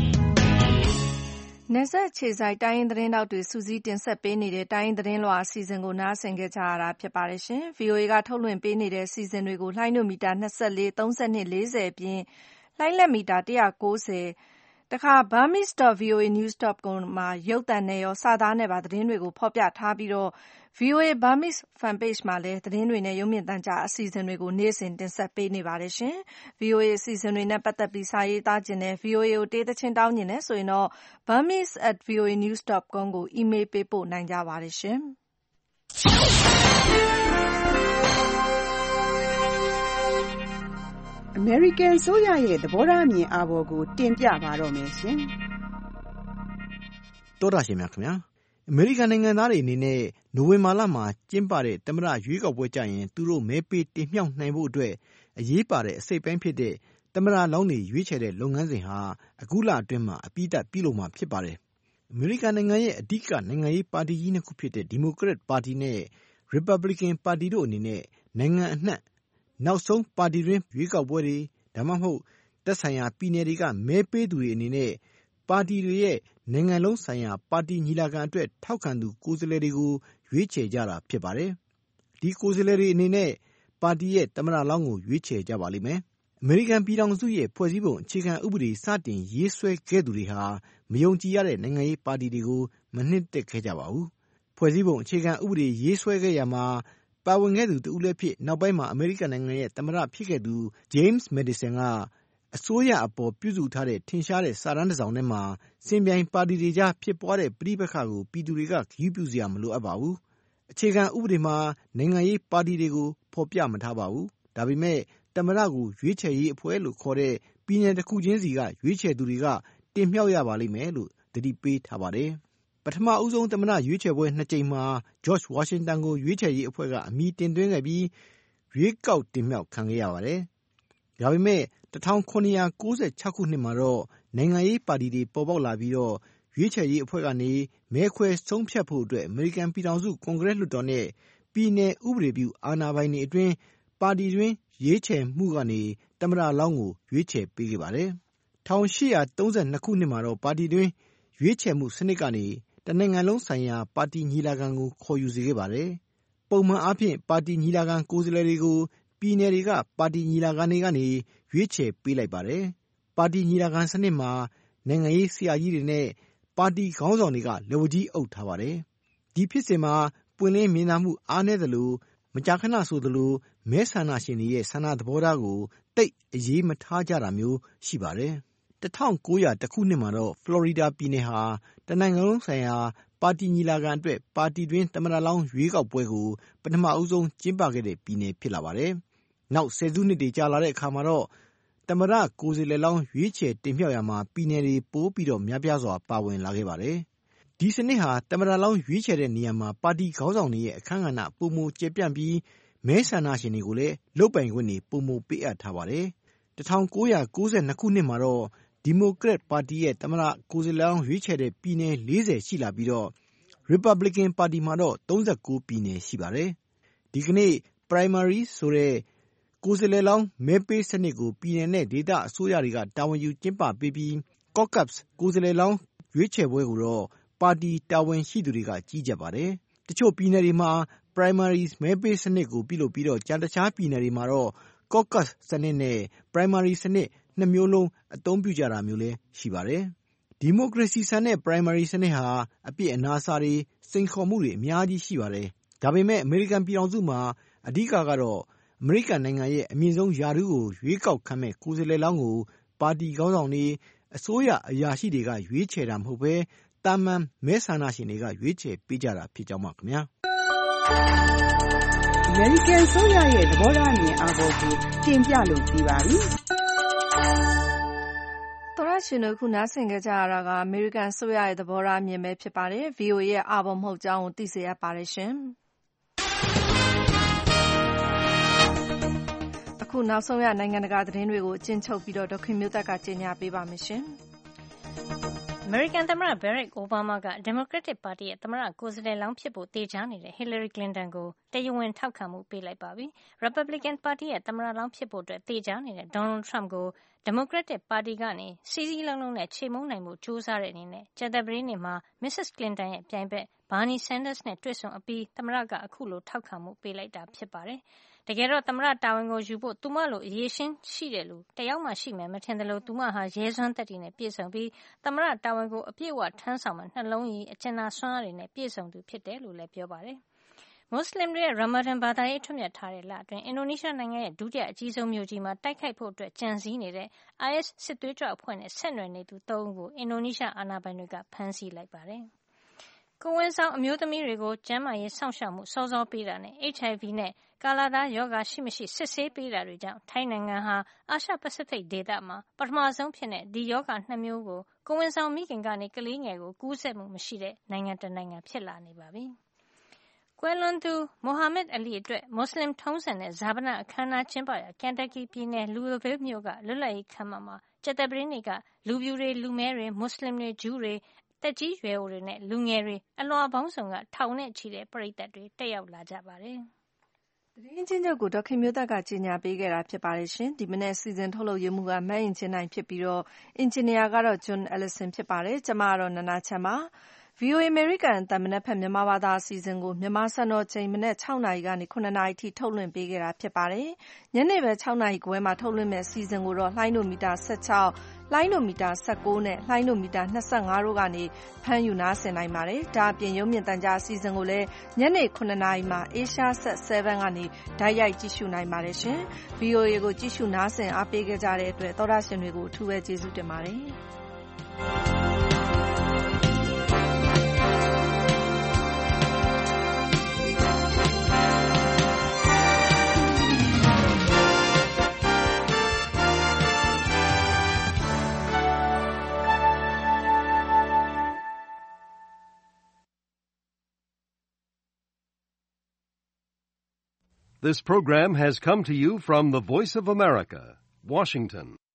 နယ်စပ်ခြေဆိုင်တိုင်းရင်းသတင်းတောက်တွေစူးစီးတင်ဆက်ပေးနေတဲ့တိုင်းရင်းသတင်းလွှာအစီအစဉ်ကိုနားဆင်ခဲ့ကြရတာဖြစ်ပါတယ်ရှင်။ VOA ကထုတ်လွှင့်ပေးနေတဲ့စီစဉ်တွေကိုလှိုင်းနိုမီတာ24 32 40အပြင်လှိုင်းလက်မီတာ190တခါ burmese.voanews.com မှာရုပ်သံနဲ့ရောစာသားနဲ့ပါသတင်းတွေကိုဖော်ပြထားပြီးတော့ VOA Burmese Fan Page မှာလည်းသတင်းတွေနဲ့ရုပ်မြင်သံကြားအစီအစဉ်တွေကိုနေ့စဉ်တင်ဆက်ပေးနေပါတယ်ရှင်။ VOA အစီအစဉ်တွေနဲ့ပတ်သက်ပြီးစာရေးသားခြင်းနဲ့ VOA ကိုတေးသချင်းတောင်းခြင်းနဲ့ဆိုရင်တော့ burmese@voanews.com ကို email ပေးပို့နိုင်ကြပါတယ်ရှင်။အမေရိကန်ဆိုရရဲ့သဘောထားအမြင်အာဘော်ကိုတင်ပြပါတော့မယ်ရှင်။တော်တာရှင်များခင်ဗျာအမေရိကန်နိုင်ငံသားတွေအနေနဲ့နိုဝင်ဘာလမှာကျင်းပတဲ့သမ္မတရွေးကောက်ပွဲကြရင်သူတို့မဲပေးတင်မြှောက်နိုင်ဖို့အတွက်အရေးပါတဲ့အစိတ်ပိုင်းဖြစ်တဲ့သမ္မတလောင်းတွေရွေးချယ်တဲ့လုပ်ငန်းစဉ်ဟာအခုလအတွင်းမှာအပြီးသတ်ပြုလုပ်မှာဖြစ်ပါတယ်။အမေရိကန်နိုင်ငံရဲ့အဓိကနိုင်ငံရေးပါတီကြီးနှစ်ခုဖြစ်တဲ့ဒီမိုကရက်ပါတီနဲ့ရီပတ်ဘလစ်ကန်ပါတီတို့အနေနဲ့နိုင်ငံအနှံ့နောက်ဆုံးပါတီတွင်းရွေးကောက်ပွဲတွေဒါမှမဟုတ်သက်ဆိုင်ရာပြည်နယ်တွေကမဲပေးသူတွေအနေနဲ့ပါတီတွေရဲ့နိုင်ငံလုံးဆိုင်ရာပါတီညီလာခံအတွက်ထောက်ခံသူကိုယ်စားလှယ်တွေကိုရွေးချယ်ကြတာဖြစ်ပါတယ်။ဒီကိုယ်စားလှယ်တွေအနေနဲ့ပါတီရဲ့သမ္မတလောင်းကိုရွေးချယ်ကြပါလိမ့်မယ်။အမေရိကန်ပြည်ထောင်စုရဲ့ဖွဲ့စည်းပုံအခြေခံဥပဒေစတင်ရေးဆွဲခဲ့သူတွေဟာမယုံကြည်ရတဲ့နိုင်ငံရေးပါတီတွေကိုမနှစ်သက်ခဲ့ကြပါဘူး။ဖွဲ့စည်းပုံအခြေခံဥပဒေရေးဆွဲခဲ့ရမှာပါဝင်ခဲ့သူတဦးလည်းဖြစ်နောက်ပိုင်းမှာအမေရိကန်နိုင်ငံရဲ့သမ္မတဖြစ်ခဲ့သူ James Madison ကအစိုးရအပေါ်ပြုစုထားတဲ့ထင်ရှားတဲ့စာတမ်းတစ်စောင်ထဲမှာစင်ပြိုင်ပါတီတွေကြားဖြစ်ပွားတဲ့ပဋိပက္ခကိုပြည်သူတွေကဂရုပြုစရာမလိုအပ်ပါဘူး။အခြေခံဥပဒေမှာနိုင်ငံရေးပါတီတွေကိုဖော်ပြမထားပါဘူး။ဒါပေမဲ့သမ္မတကိုရွေးချယ်ရေးအဖွဲ့လို့ခေါ်တဲ့ပြည်နယ်တစ်ခုချင်းစီကရွေးချယ်သူတွေကတင်မြှောက်ရပါလိမ့်မယ်လို့သတိပေးထားပါတယ်။ပထမဦးဆုံးသမ္မတရွေးချယ်ပွဲ2ကြိမ်မှာ George Washington ကိုရွေးချယ်ရေးအဖွဲ့ကအမည်တင်သွင်းခဲ့ပြီးရွေးကောက်တင်မြှောက်ခံခဲ့ရပါတယ်။ဒါပေမဲ့1796 ခုနှစ်မှာတော့နိုင်ငံရေးပါတီတွေပေါ်ပေါက်လာပြီးတော့ရွေးချယ်ရေးအဖွဲ့ကနေမဲခွဲဆုံးဖြတ်ဖို့အတွက်အမေရိကန်ပြည်ထောင်စုကွန်ဂရက်လွှတ်တော်နဲ့ပြည်နယ်ဥပဒေပြုအာဏာပိုင်တွေအတွင်းပါတီတွင်းရွေးချယ်မှုကနေသမ္မတလောင်းကိုရွေးချယ်ပေးခဲ့ပါတယ်။1832 ခုနှစ်မှာတော့ပါတီတွင်းရွေးချယ်မှုစနစ်ကနေတနိုင်ငံလုံးဆိုင်ရာပါတီညီလာခံကိုခေါ်ယူစေခဲ့ပါတယ်။ပုံမှန်အားဖြင့်ပါတီညီလာခံကိုယ်စားလှယ်တွေကိုပြည်နယ်တွေကပါတီညီလာခံတွေကနေရွေးချယ်ပေးလိုက်ပါတယ်။ပါတီညီလာခံစနစ်မှာနိုင်ငံရေးဆရာကြီးတွေနဲ့ပါတီခေါင်းဆောင်တွေကလက်ဝါးကြီးအုပ်ထားပါတယ်။ဒီဖြစ်စဉ်မှာပွင့်လင်းမြင်သာမှုအားနည်းသလိုမကြာခဏဆိုသလိုမဲဆန္ဒရှင်တွေရဲ့ဆန္ဒသဘောထားကိုတိတ်အရေးမထားကြတာမျိုးရှိပါတယ်။1900 ခုနှစ်မှာတော့ဖလော်ရီဒါပြည်နယ်ဟာတနိုင်ငံလုံးဆိုင်ရာပါတီညီလာခံအတွက်ပါတီတွင်းသမ္မတလောင်းရွေးကောက်ပွဲကိုပထမဦးဆုံးကျင်းပခဲ့တဲ့ပြည်နယ်ဖြစ်လာပါတယ်။နောက်10စုနှစ်တွေကြာလာတဲ့အခါမှာတော့သမ္မတကိုယ်စားလှယ်လောင်းရွေးချယ်တင်မြှောက်ရမှာပြည်နယ်တွေပိုပြီးတော့များပြားစွာပါဝင်လာခဲ့ပါတယ်။ဒီစနစ်ဟာသမ္မတလောင်းရွေးချယ်တဲ့နေရာမှာပါတီခေါင်းဆောင်တွေရဲ့အခန်းကဏ္ဍပုံမကျပြန့်ပြီးမဲဆန္ဒရှင်တွေကိုလည်းလုပ်ပိုင်ခွင့်တွေပုံမပေးအပ်ထားပါတယ်။1992 ခုနှစ်မှာတော့ဒီမိုကရက်ပါတီရဲ့သမ္မတကိုယ်စားလှယ်လောင်းရွေးချယ်တဲ့ပြည်နယ်40ရှိလာပြီးတော့ Republican ပါတီမှာတော့39ပြည်နယ်ရှိပါတယ်။ဒီကနေ့ primary ဆိုတဲ့ကိုယ်စားလှယ်လောင်းမဲပေးစနစ်ကိုပြည်နယ်နဲ့ဒေသအစိုးရတွေကတာဝန်ယူကျင်းပပေးပြီး caucus ကိုယ်စားလှယ်လောင်းရွေးချယ်ပွဲကိုတော့ပါတီတာဝန်ရှိသူတွေကကြီးကြပ်ပါတယ်။တချို့ပြည်နယ်တွေမှာ primary မဲပေးစနစ်ကိုပြုလုပ်ပြီးတော့ကြံတခြားပြည်နယ်တွေမှာတော့ caucus စနစ်နဲ့ primary စနစ်နှစ်မျိုးလုံးအသုံးပြုကြတာမျိုးလည်းရှိပါတယ်။ဒီမိုကရေစီဆန်တဲ့ primary စနစ်ဟာအပြစ်အနာအဆာတွေစိန်ခေါ်မှုတွေအများကြီးရှိပါတယ်။ဒါပေမဲ့အမေရိကန်ပြည်ထောင်စုမှာအဓိကတော့အမေရိကန်နိုင်ငံရဲ့အမြင့်ဆုံးရာထူးကိုရွေးကောက်ခံမဲ့ကိုယ်စားလှယ်လောင်းကိုပါတီခေါင်းဆောင်တွေအစိုးရအရာရှိတွေကရွေးချယ်တာမဟုတ်ဘဲတာမန်မဲဆန္ဒရှင်တွေကရွေးချယ်ပေးကြတာဖြစ်ကြောင်းပါခင်ဗျာအမေရိကန်ဆိုရရဲ့သဘောထားအမြင်အာဘော်ကိုတင်ပြလို့ပြီးပါပြီသောရရှင်တို့ခုနားဆင်ကြရတာကအမေရိကန်ဆိုရရဲ့သဘောထားအမြင်ပဲဖြစ်ပါတယ် VOA ရဲ့အာဘော်မဟုတ်ကြောင်းကိုသိစေရပါတယ်ရှင်အခုနောက်ဆုံးရနိုင်ငံတကာသတင်းတွေကိုအကျဉ်းချုပ်ပြီးတော့ဒေါက်ခင်မျိုးသက်ကကြေညာပေးပါမယ်ရှင်အမေရိကန်သမ္မတ Barack Obama က Democratic Party ရဲ့သမ္မတကိုယ်စားလှယ်လောင်းဖြစ်ဖို့သေချာနေတဲ့ Hillary Clinton ကိုတရားဝင်ထောက်ခံမှုပေးလိုက်ပါပြီ။ Republican Party ရဲ့သမ္မတလောင်းဖြစ်ဖို့အတွက်သေချာနေတဲ့ Donald Trump ကို Democratic Party ကနေစည်းစည်းလုံးလုံးနဲ့ချေမှုန်းနိုင်ဖို့ကြိုးစားတဲ့အနေနဲ့ကြာသပတေးနေ့မှာ Mrs. Clinton ရဲ့ပြိုင်ဘက် Bernie Sanders နဲ့တွေ့ဆုံအပြီးသမ္မတကအခုလိုထောက်ခံမှုပေးလိုက်တာဖြစ်ပါတယ်။တကယ်တော့သမ္မတတာဝန်ကိုယူဖို့သူမလိုအရေးရှင်းရှိတဲ့လူတယောက်မှရှိမယ်မထင်သလိုသူမဟာရဲစွမ်းသက်တည်နဲ့ပြည့်စုံပြီးသမ္မတတာဝန်ကိုအပြည့်အဝထမ်းဆောင်မဲ့နှလုံးရည်အကျဉ်းသားစွမ်းအားတွေနဲ့ပြည့်စုံသူဖြစ်တယ်လို့လည်းပြောပါတယ်။မွတ်စလင်တွေရဲ့ Ramadan ဘာသာရေးထွတ်မြတ်ထားတဲ့လအတွင်းအင်ဒိုနီးရှားနိုင်ငံရဲ့ဒုတိယအကြီးဆုံးမြို့ကြီးမှာတိုက်ခိုက်ဖို့အတွက်ကြံစည်နေတဲ့ IS စစ်သွေးကြွအဖွဲ့နဲ့ဆက်နွယ်နေသူ၃ဦးကိုအင်ဒိုနီးရှားအာဏာပိုင်တွေကဖမ်းဆီးလိုက်ပါတယ်။ကိုယ်ဝန်ဆောင်အမျိုးသမီးတွေကိုကျန်းမာရေးစောင့်ရှောက်မှုစောစောပေးတာနဲ့ HIV နဲ့ကာလာသားရောဂါရှိမရှိစစ်ဆေးပေးတာတွေကြောင့်ထိုင်းနိုင်ငံဟာအာရှပစိဖိတ်ဒေသမှာပထမဆုံးဖြစ်တဲ့ဒီရောဂါ2မျိုးကိုကိုယ်ဝန်ဆောင်မိခင်ကနေကလေးငယ်ကိုကူးစက်မှုမရှိတဲ့နိုင်ငံတစ်နိုင်ငံဖြစ်လာနေပါပြီ။ကွယ်လွန်သူမိုဟာမက်အလီအတွက်မွတ်စလင်ထုံးစံတဲ့ဇာပနအခမ်းအနားကျင်းပရာကန်တက်ကီပြည်နယ်လူဝဲမြို့ကလွတ်လပ်ရေးခမ်းမမှာကြာသပတေးနေ့ကလူပြူတွေလူမဲတွေမွတ်စလင်တွေဂျူးတွေတက်ကြီးရွယ်အိုတွေနဲ့လူငယ်တွေအလွှာပေါင်းစုံကထောင်နဲ့ချီတဲ့ပရိသတ်တွေတက်ရောက်လာကြပါတယ်။သတင်းချင်းချုပ်ကိုဒေါက်ခင်မျိုးသက်ကကြေညာပေးခဲ့တာဖြစ်ပါတယ်ရှင်။ဒီမနေ့စီစဉ်ထုတ်လုပ်ရမှုကမတ်ရင်ချင်းနိုင်ဖြစ်ပြီးတော့အင်ဂျင်နီယာကတော့ John Ellison ဖြစ်ပါတယ်။ကျွန်မကတော့နနာချမ်းပါ။ VOA American တမနက်ဖက်မြန်မာဘာသာအစီအစဉ်ကိုမြန်မာစံတော်ချိန်မနက်6နာရီကနေ9နာရီထိထုတ်လွှင့်ပေးခဲ့တာဖြစ်ပါတယ်။ညနေပဲ6နာရီခွဲမှာထုတ်လွှင့်မဲ့အစီအစဉ်ကိုတော့လှိုင်းနိုမီတာ16လိုင်းနိုမီတာ19နဲ့လှိုင်းနိုမီတာ25တို့ကနေဖမ်းယူနားဆင်နိုင်ပါတယ်။ဒါအပြင်ရုံမြင့်တန်ကြားအစီအစဉ်ကိုလည်းညနေ9နာရီမှာ Asia Set 7ကနေဓာတ်ရိုက်ကြည့်ရှုနိုင်ပါတယ်ရှင်။ VOA ကိုကြည့်ရှုနားဆင်အားပေးခဲ့ကြတဲ့အတွက်သောတာရှင်တွေကိုအထူးပဲကျေးဇူးတင်ပါတယ်။ This program has come to you from the Voice of America, Washington.